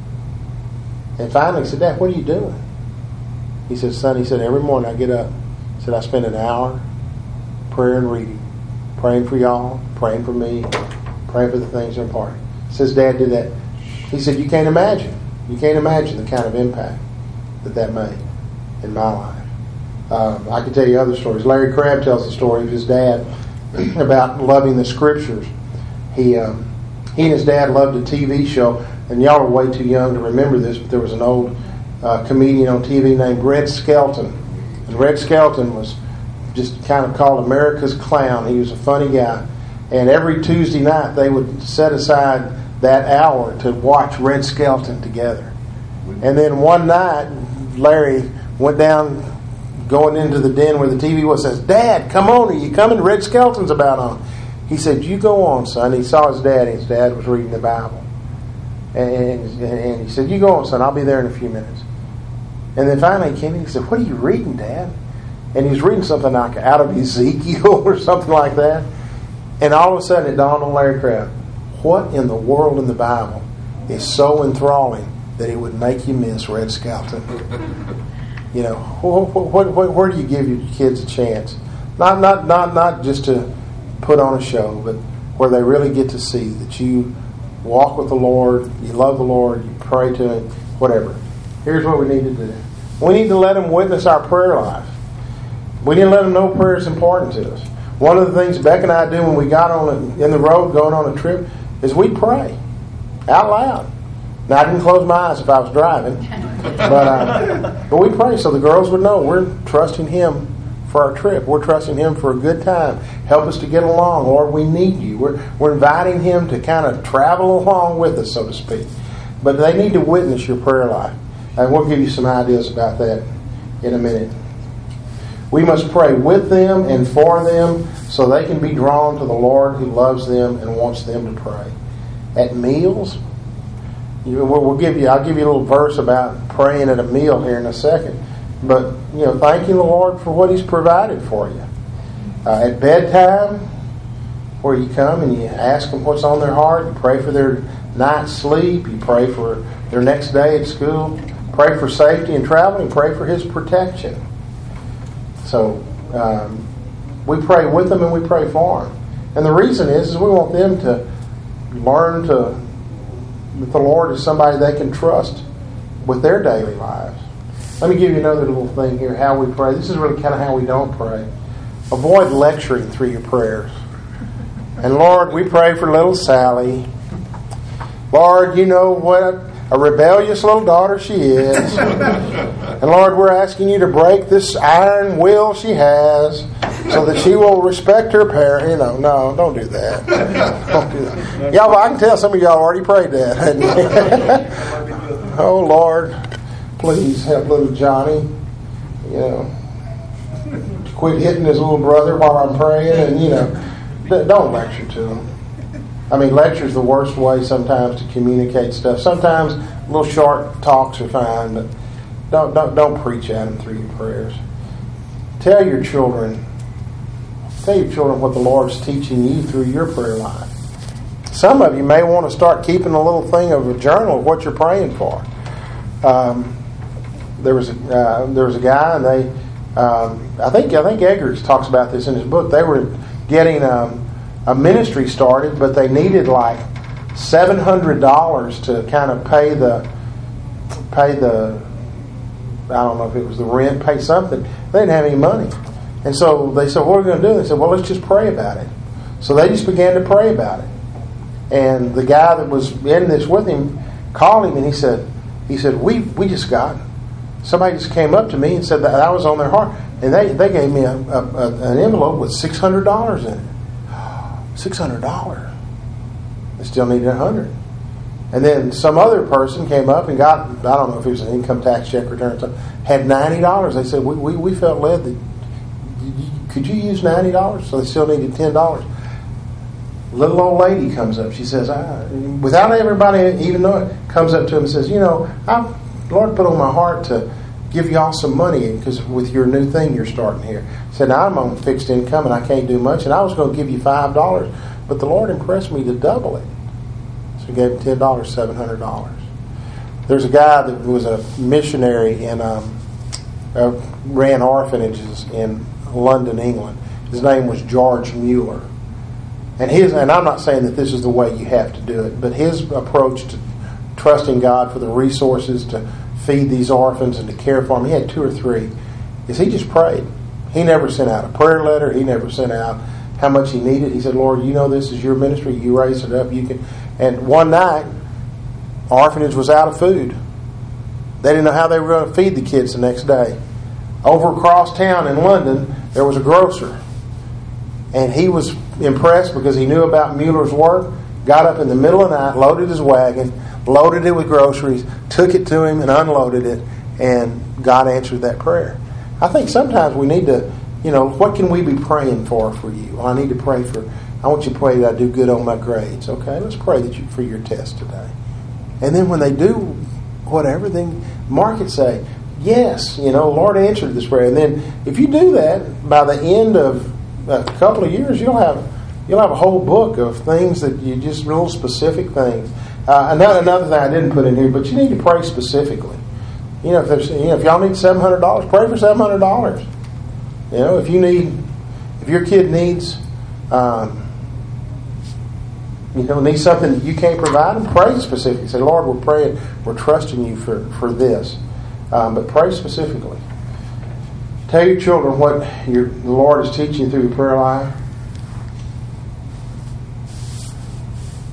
And finally he said, Dad, what are you doing? He said, son, every morning I get up. He said, I spend an hour prayer and reading, praying for y'all, praying for me, praying for the things that are important. He says, Dad did that. He said, you can't imagine the kind of impact that made in my life. I could tell you other stories. Larry Crabb tells the story of his dad about loving the Scriptures. He and his dad loved a TV show, and y'all are way too young to remember this, but there was an old comedian on TV named Red Skelton. And Red Skelton was just kind of called America's Clown. He was a funny guy. And every Tuesday night they would set aside that hour to watch Red Skelton together. And then one night, Larry went down, going into the den where the TV was, says, Dad, come on, are you coming? Red Skelton's about on. He said, you go on, son. He saw his dad, and his dad was reading the Bible. And he said, you go on, son, I'll be there in a few minutes. And then finally he came in and he said, what are you reading, Dad? And he was reading something like out of Ezekiel or something like that. And all of a sudden it dawned on Larry Crabb, what in the world in the Bible is so enthralling that it would make you miss Red Skelton? You know, where do you give your kids a chance? Not just to put on a show, but where they really get to see that you walk with the Lord, you love the Lord, you pray to Him, whatever. Here's what we need to do. We need to let them witness our prayer life. We need to let them know prayer is important to us. One of the things Beck and I do when we got in the road going on a trip is we pray out loud. Now, I didn't close my eyes if I was driving, but we pray so the girls would know we're trusting Him for our trip. We're trusting Him for a good time. Help us to get along. Lord, we need you. We're inviting Him to kind of travel along with us, so to speak. But they need to witness your prayer life. And we'll give you some ideas about that in a minute. We must pray with them and for them so they can be drawn to the Lord who loves them and wants them to pray. At meals, I'll give you a little verse about praying at a meal here in a second. But, thanking the Lord for what He's provided for you. At bedtime, where you come and you ask them what's on their heart, you pray for their night's sleep, you pray for their next day at school, pray for safety in travel, and pray for His protection. So, we pray with them and we pray for them. And the reason is we want them to learn that the Lord is somebody they can trust with their daily lives. Let me give you another little thing here, how we pray. This is really kind of how we don't pray. Avoid lecturing through your prayers. And Lord, we pray for little Sally. Lord, you know what a rebellious little daughter she is. And Lord, we're asking you to break this iron will she has so that she will respect her parent. No, don't do that. Don't do that. Y'all, I can tell some of y'all already prayed that. Oh, Lord, please help little Johnny. Quit hitting his little brother while I'm praying, and don't lecture to him. I mean, lecture's the worst way sometimes to communicate stuff. Sometimes little short talks are fine, but don't preach at them through your prayers. Tell your children what the Lord's teaching you through your prayer life. Some of you may want to start keeping a little thing of a journal of what you're praying for. There was a guy, and they I think Eggers talks about this in his book. They were getting a ministry started, but they needed like $700 to kind of pay the I don't know if it was the rent, pay something. They didn't have any money. And so they said, what are we going to do? They said, well, let's just pray about it. So they just began to pray about it. And the guy that was in this with him called him, and he said, we just got, somebody just came up to me and said that was on their heart. And they gave me an envelope with $600 in it. $600. They still needed $100. And then some other person came up and got, I don't know if it was an income tax check return or something, had $90. They said, we felt led that, could you use $90? So they still needed $10. Little old lady comes up. She says, without everybody even knowing it, comes up to him and says, Lord put on my heart to give y'all some money because with your new thing you're starting here. Said, now I'm on fixed income and I can't do much, and I was going to give you $5, but the Lord impressed me to double it. So he gave him $10, $700. There's a guy that was a missionary and ran orphanages in London, England. His name was George Mueller. And I'm not saying that this is the way you have to do it, but his approach to trusting God for the resources to feed these orphans and to care for them, he had 2 or 3, is he just prayed. He never sent out a prayer letter. He never sent out how much he needed. He said, Lord, you know this is your ministry. You raise it up. You can. And one night, orphanage was out of food. They didn't know how they were going to feed the kids the next day. Over across town in London, there was a grocer. And he was impressed because he knew about Mueller's work, got up in the middle of the night, loaded his wagon, loaded it with groceries, took it to him and unloaded it, and God answered that prayer. I think sometimes we need to, what can we be praying for you? Well, I need to pray I want you to pray that I do good on my grades. Okay, let's pray for your test today. And then when they do whatever, then mark it, say, yes, Lord answered this prayer. And then if you do that, by the end of a couple of years, you'll have a whole book of things that you just real specific things. Another thing I didn't put in here, but you need to pray specifically. If y'all need $700, pray for $700. If your kid needs, needs something that you can't provide them, pray specifically. Say, Lord, we're praying, we're trusting you for this. But pray specifically. Tell your children what the Lord is teaching you through your prayer life.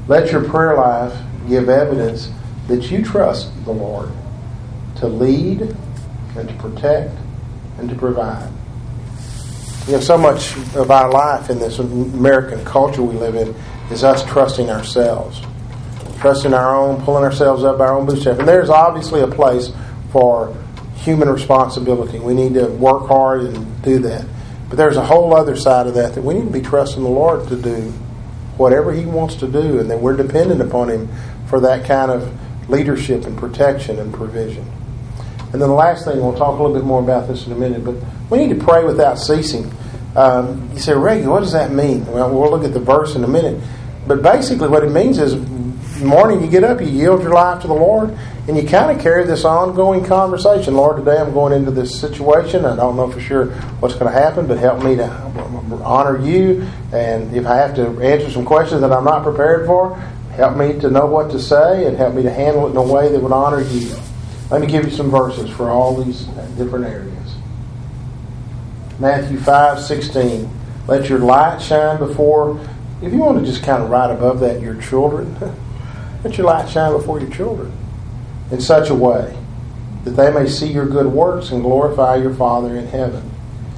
Let your prayer life give evidence that you trust the Lord to lead and to protect and to provide. So much of our life in this American culture we live in is us trusting ourselves. Trusting our own, pulling ourselves up our own bootstraps. And there's obviously a place for human responsibility. We need to work hard and do that. But there's a whole other side of that we need to be trusting the Lord to do whatever He wants to do, and that we're dependent upon Him for that kind of leadership and protection and provision. And then the last thing, we'll talk a little bit more about this in a minute, but we need to pray without ceasing. You say, Reggie, what does that mean? Well, we'll look at the verse in a minute. But basically what it means is, in the morning you get up, you yield your life to the Lord, and you kind of carry this ongoing conversation. Lord, today I'm going into this situation. I don't know for sure what's going to happen, but help me to honor you. And if I have to answer some questions that I'm not prepared for, help me to know what to say and help me to handle it in a way that would honor you. Let me give you some verses for all these different areas. Matthew 5:16. Let your light shine before, if you want to just kind of write above that, your children. Let your light shine before your children in such a way that they may see your good works and glorify your Father in heaven.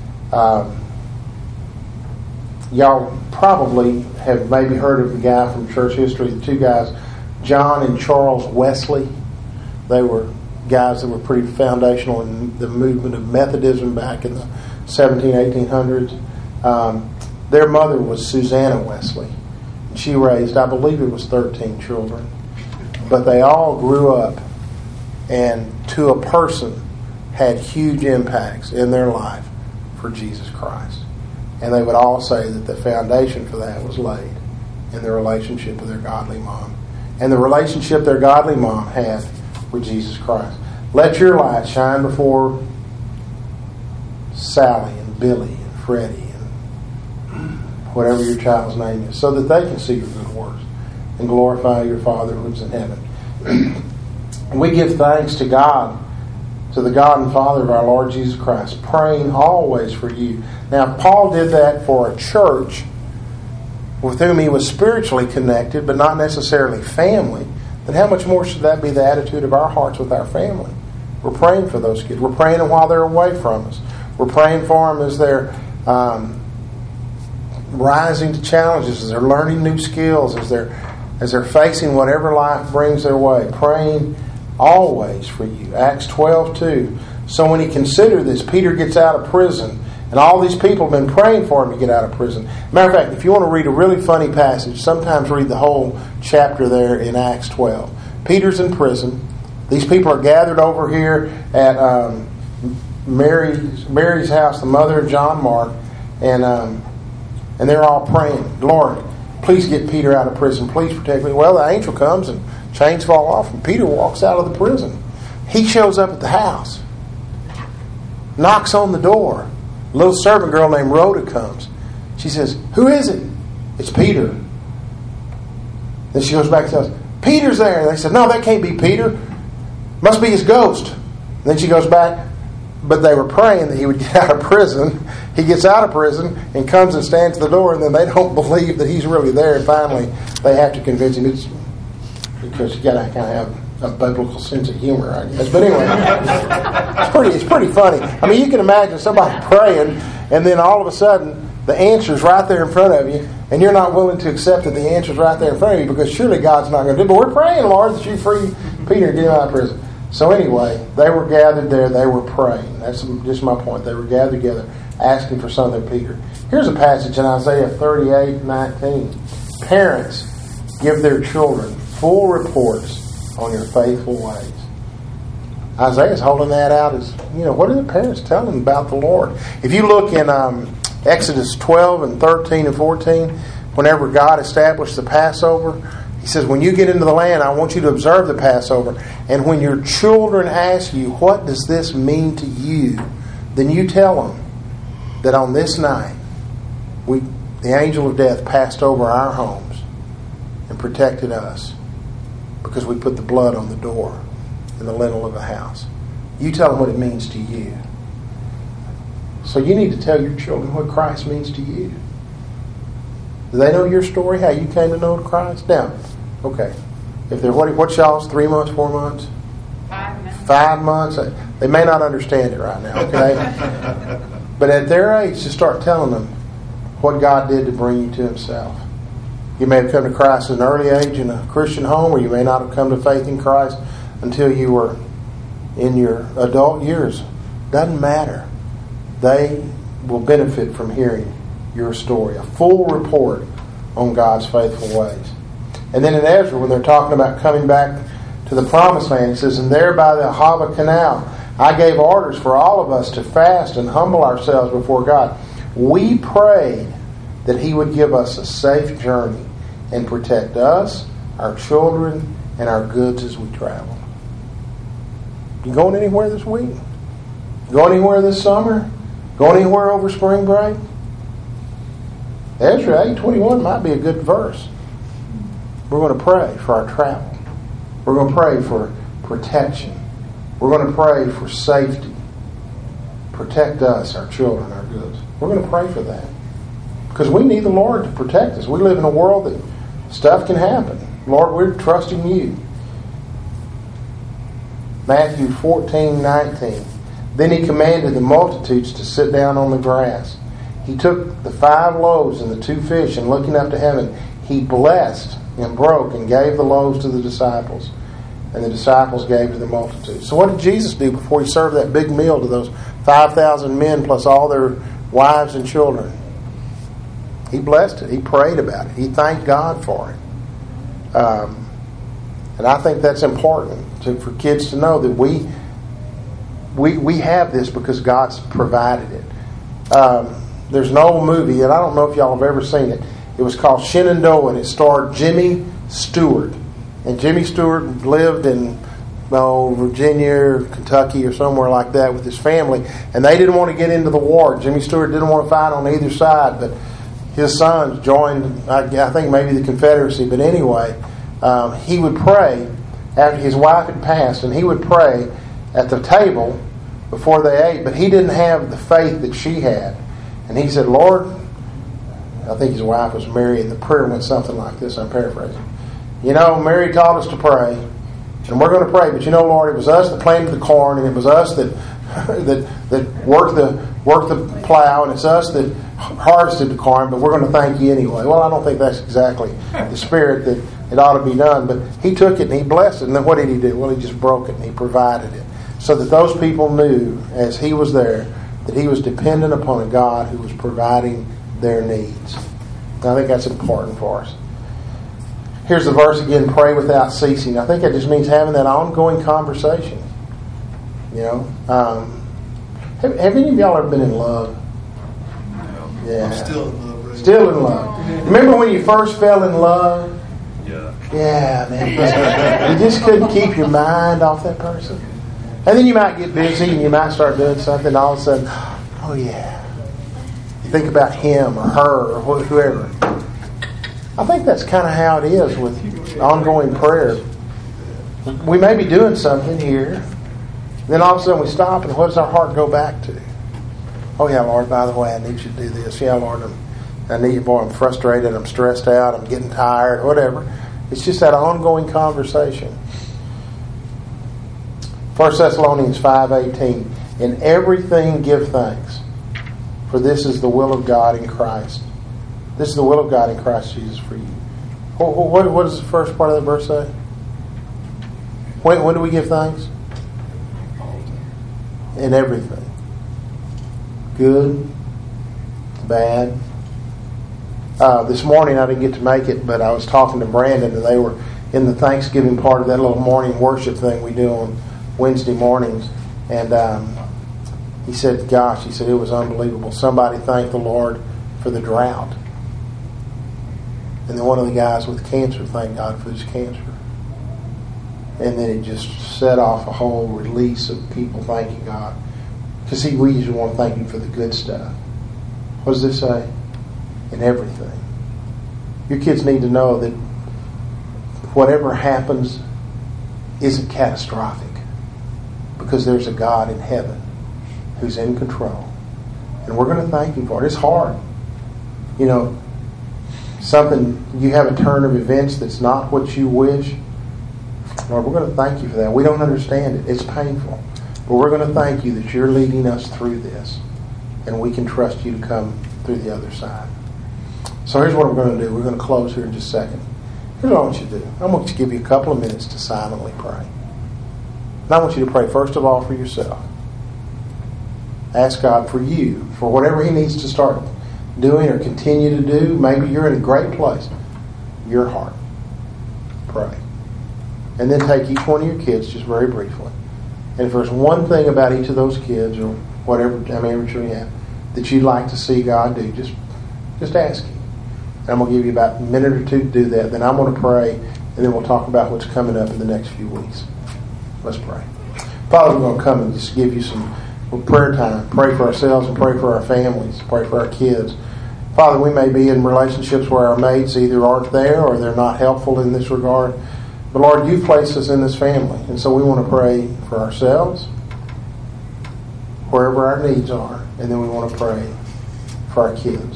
Y'all probably have maybe heard of the guy from church history, the two guys, John and Charles Wesley. They were guys that were pretty foundational in the movement of Methodism back in the 1800s. Their mother was Susanna Wesley. She raised, I believe it was 13 children. But they all grew up and to a person had huge impacts in their life for Jesus Christ. And they would all say that the foundation for that was laid in their relationship with their godly mom. And the relationship their godly mom had with Jesus Christ. Let your light shine before Sally and Billy and Freddie and whatever your child's name is, so that they can see your good works and glorify your Father who is in heaven. We give thanks to God, to the God and Father of our Lord Jesus Christ, praying always for you. Now, Paul did that for a church with whom he was spiritually connected, but not necessarily family. Then how much more should that be the attitude of our hearts with our family? We're praying for those kids. We're praying them while they're away from us. We're praying for them as they're rising to challenges, as they're learning new skills, as they're facing whatever life brings their way. Praying always for you. Acts 12:2. So when he considered this, Peter gets out of prison, and all these people have been praying for him to get out of prison. Matter of fact, if you want to read a really funny passage, sometimes read the whole chapter there in Acts 12. Peter's in prison. These people are gathered over here at Mary's house, the mother of John Mark, and they're all praying, Lord, please get Peter out of prison. Please protect me. Well, the angel comes and chains fall off, and Peter walks out of the prison. He shows up at the house, knocks on the door. A little servant girl named Rhoda comes. She says, who is it? It's Peter. Then she goes back and says, Peter's there. And they said, no, that can't be Peter. Must be his ghost. And then she goes back, but they were praying that he would get out of prison. He gets out of prison and comes and stands at the door, and then they don't believe that he's really there. And finally, they have to convince him. It's because you got to kind of have a biblical sense of humor, I guess. But anyway, it's pretty funny. I mean, you can imagine somebody praying, and then all of a sudden, the answer's right there in front of you, and you're not willing to accept that the answer's right there in front of you because surely God's not going to do it. But we're praying, Lord, that you free Peter and get him out of prison. So anyway, they were gathered there. They were praying. That's just my point. They were gathered together, asking for something of Peter. Here's a passage in Isaiah 38:19. Parents, give their children full reports on your faithful ways. Isaiah's holding that out as, what are the parents telling them about the Lord? If you look in Exodus 12 and 13 and 14, whenever God established the Passover, He says, when you get into the land, I want you to observe the Passover. And when your children ask you, what does this mean to you? Then you tell them that on this night, the angel of death passed over our homes and protected us because we put the blood on the door and the lintel of the house. You tell them what it means to you. So you need to tell your children what Christ means to you. Do they know your story, how you came to know Christ? Now, Okay. If they're, what's y'all's, 3 months, 4 months? 5 months. 5 months. They may not understand it right now, okay? But at their age, to start telling them what God did to bring you to Himself. You may have come to Christ at an early age in a Christian home, or you may not have come to faith in Christ until you were in your adult years. Doesn't matter. They will benefit from hearing your story. A full report on God's faithful ways. And then in Ezra, when they're talking about coming back to the Promised Land, it says, "And there by the Ahava Canal, I gave orders for all of us to fast and humble ourselves before God. We prayed that He would give us a safe journey and protect us, our children, and our goods as we travel." You going anywhere this week? Going anywhere this summer? Going anywhere over spring break? Ezra 8:21 might be a good verse. We're going to pray for our travel. We're going to pray for protection. We're going to pray for safety. Protect us, our children, our goods. We're going to pray for that. Because we need the Lord to protect us. We live in a world that stuff can happen. Lord, we're trusting You. Matthew 14:19. Then He commanded the multitudes to sit down on the grass. He took the 5 loaves and the 2 fish, and looking up to heaven, He blessed and broke and gave the loaves to the disciples. And the disciples gave to the multitude. So what did Jesus do before He served that big meal to those 5,000 men plus all their wives and children? He blessed it. He prayed about it. He thanked God for it. And I think that's important for kids to know that we have this because God's provided it. There's an old movie, and I don't know if y'all have ever seen it. It was called Shenandoah, and it starred Jimmy Stewart. And Jimmy Stewart lived in Virginia or Kentucky or somewhere like that with his family. And they didn't want to get into the war. Jimmy Stewart didn't want to fight on either side. But his sons joined, I think maybe the Confederacy. But anyway, he would pray after his wife had passed. And he would pray at the table before they ate. But he didn't have the faith that she had. And he said, "Lord," I think his wife was Mary, and the prayer went something like this. I'm paraphrasing. "You know, Mary taught us to pray, and we're going to pray. But you know, Lord, it was us that planted the corn, and it was us that worked the plow, and it's us that harvested the corn. But we're going to thank You anyway." Well, I don't think that's exactly the spirit that it ought to be done. But he took it and he blessed it. And then what did he do? Well, he just broke it and he provided it, so that those people knew, as he was there, that he was dependent upon a God who was providing their needs. And I think that's important for us. Here's the verse again, pray without ceasing. I think that just means having that ongoing conversation. You know, have any of y'all ever been in love? No. Yeah. I'm still in love. Right? Still in love. Remember when you first fell in love? Yeah. Yeah, man. You just couldn't keep your mind off that person. And then you might get busy and you might start doing something, and all of a sudden, oh yeah. You think about him or her or whoever. I think that's kind of how it is with ongoing prayer. We may be doing something here, then all of a sudden we stop, and what does our heart go back to? Oh yeah, Lord, by the way, I need You to do this. Yeah, Lord, I need You, boy, I'm frustrated, I'm stressed out, I'm getting tired, whatever. It's just that ongoing conversation. 1 Thessalonians 5:18. In everything give thanks, for this is the will of God in Christ. This is the will of God in Christ Jesus for you. What does the first part of that verse say? When do we give thanks? In everything. Good, bad. This morning I didn't get to make it, but I was talking to Brandon, and they were in the Thanksgiving part of that little morning worship thing we do on Wednesday mornings. And he said, gosh, he said, it was unbelievable. Somebody thanked the Lord for the drought. And then one of the guys with cancer thanked God for his cancer. And then it just set off a whole release of people thanking God. Because we usually want to thank Him for the good stuff. What does this say? In everything. Your kids need to know that whatever happens isn't catastrophic. Because there's a God in heaven who's in control. And we're going to thank Him for it. It's hard. You know, something, you have a turn of events that's not what you wish, Lord, we're going to thank you for that. We don't understand it. It's painful. But we're going to thank you that you're leading us through this. And we can trust you to come through the other side. So here's what we're going to do. We're going to close here in just a second. Here's what I want you to do. I want you to give you a couple of minutes to silently pray. And I want you to pray first of all for yourself. Ask God for you, for whatever He needs to start doing or continue to do. Maybe you're in a great place. Your heart. Pray. And then take each one of your kids just very briefly. And if there's one thing about each of those kids or whatever, how many children you have, that you'd like to see God do, just ask Him. And I'm going to give you about a minute or two to do that. Then I'm going to pray, and then we'll talk about what's coming up in the next few weeks. Let's pray. Father, we're going to come and just give you some prayer time. Pray for ourselves and pray for our families. Pray for our kids. Father, we may be in relationships where our mates either aren't there or they're not helpful in this regard. But Lord, you've placed us in this family. And so we want to pray for ourselves, wherever our needs are. And then we want to pray for our kids.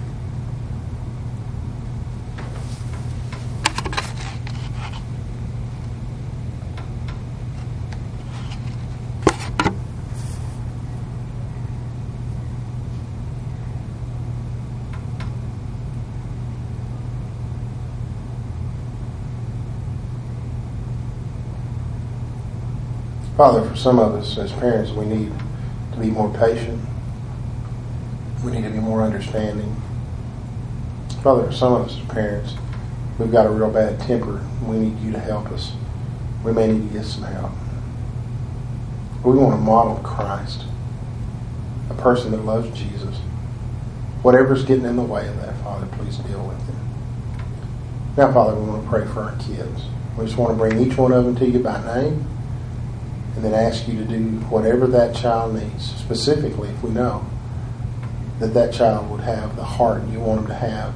Father, for some of us as parents, we need to be more patient. We need to be more understanding. Father, for some of us as parents, we've got a real bad temper. We need you to help us. We may need to get some help. We want to model Christ, a person that loves Jesus. Whatever's getting in the way of that, Father, please deal with it. Now, Father, we want to pray for our kids. We just want to bring each one of them to you by name. And then ask you to do whatever that child needs, specifically if we know that child would have the heart you want them to have.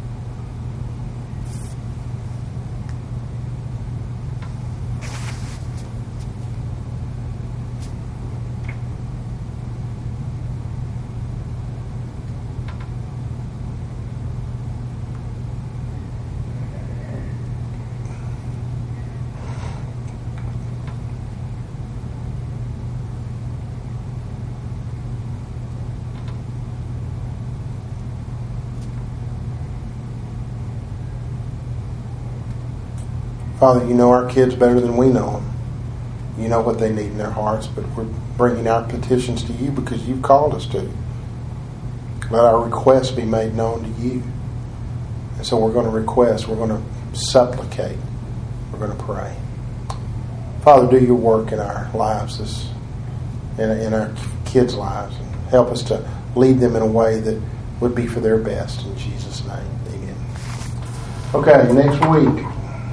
Father, you know our kids better than we know them. You know what they need in their hearts, but we're bringing our petitions to you because you've called us to. Let our requests be made known to you. And so we're going to request, we're going to supplicate, we're going to pray. Father, do your work in our lives, in our kids' lives, and help us to lead them in a way that would be for their best. In Jesus' name, amen. Okay, next week,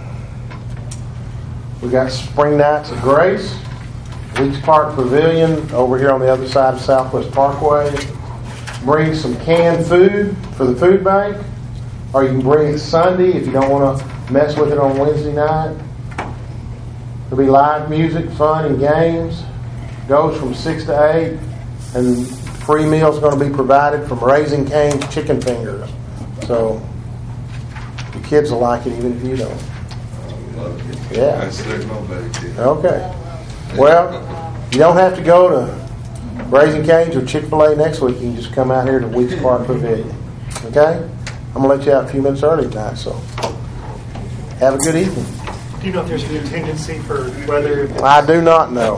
we got Spring Nights of Grace, Weeks Park Pavilion over here on the other side of Southwest Parkway. Bring some canned food for the food bank, or you can bring it Sunday if you don't want to mess with it on Wednesday night. There'll be live music, fun, and games. Goes from 6 to 8, and free meals going to be provided from Raising Cane's Chicken Fingers. So the kids will like it even if you don't. Yeah. Okay. Well, you don't have to go to Raising Cane's or Chick-fil-A next week. You can just come out here to Weeks Park Pavilion. Okay? I'm going to let you out a few minutes early tonight, so have a good evening. Do you know if there's a contingency for weather? I do not know.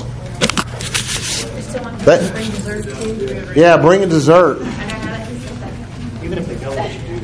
Bring dessert too? Yeah, bring a dessert. Even if they know what you do.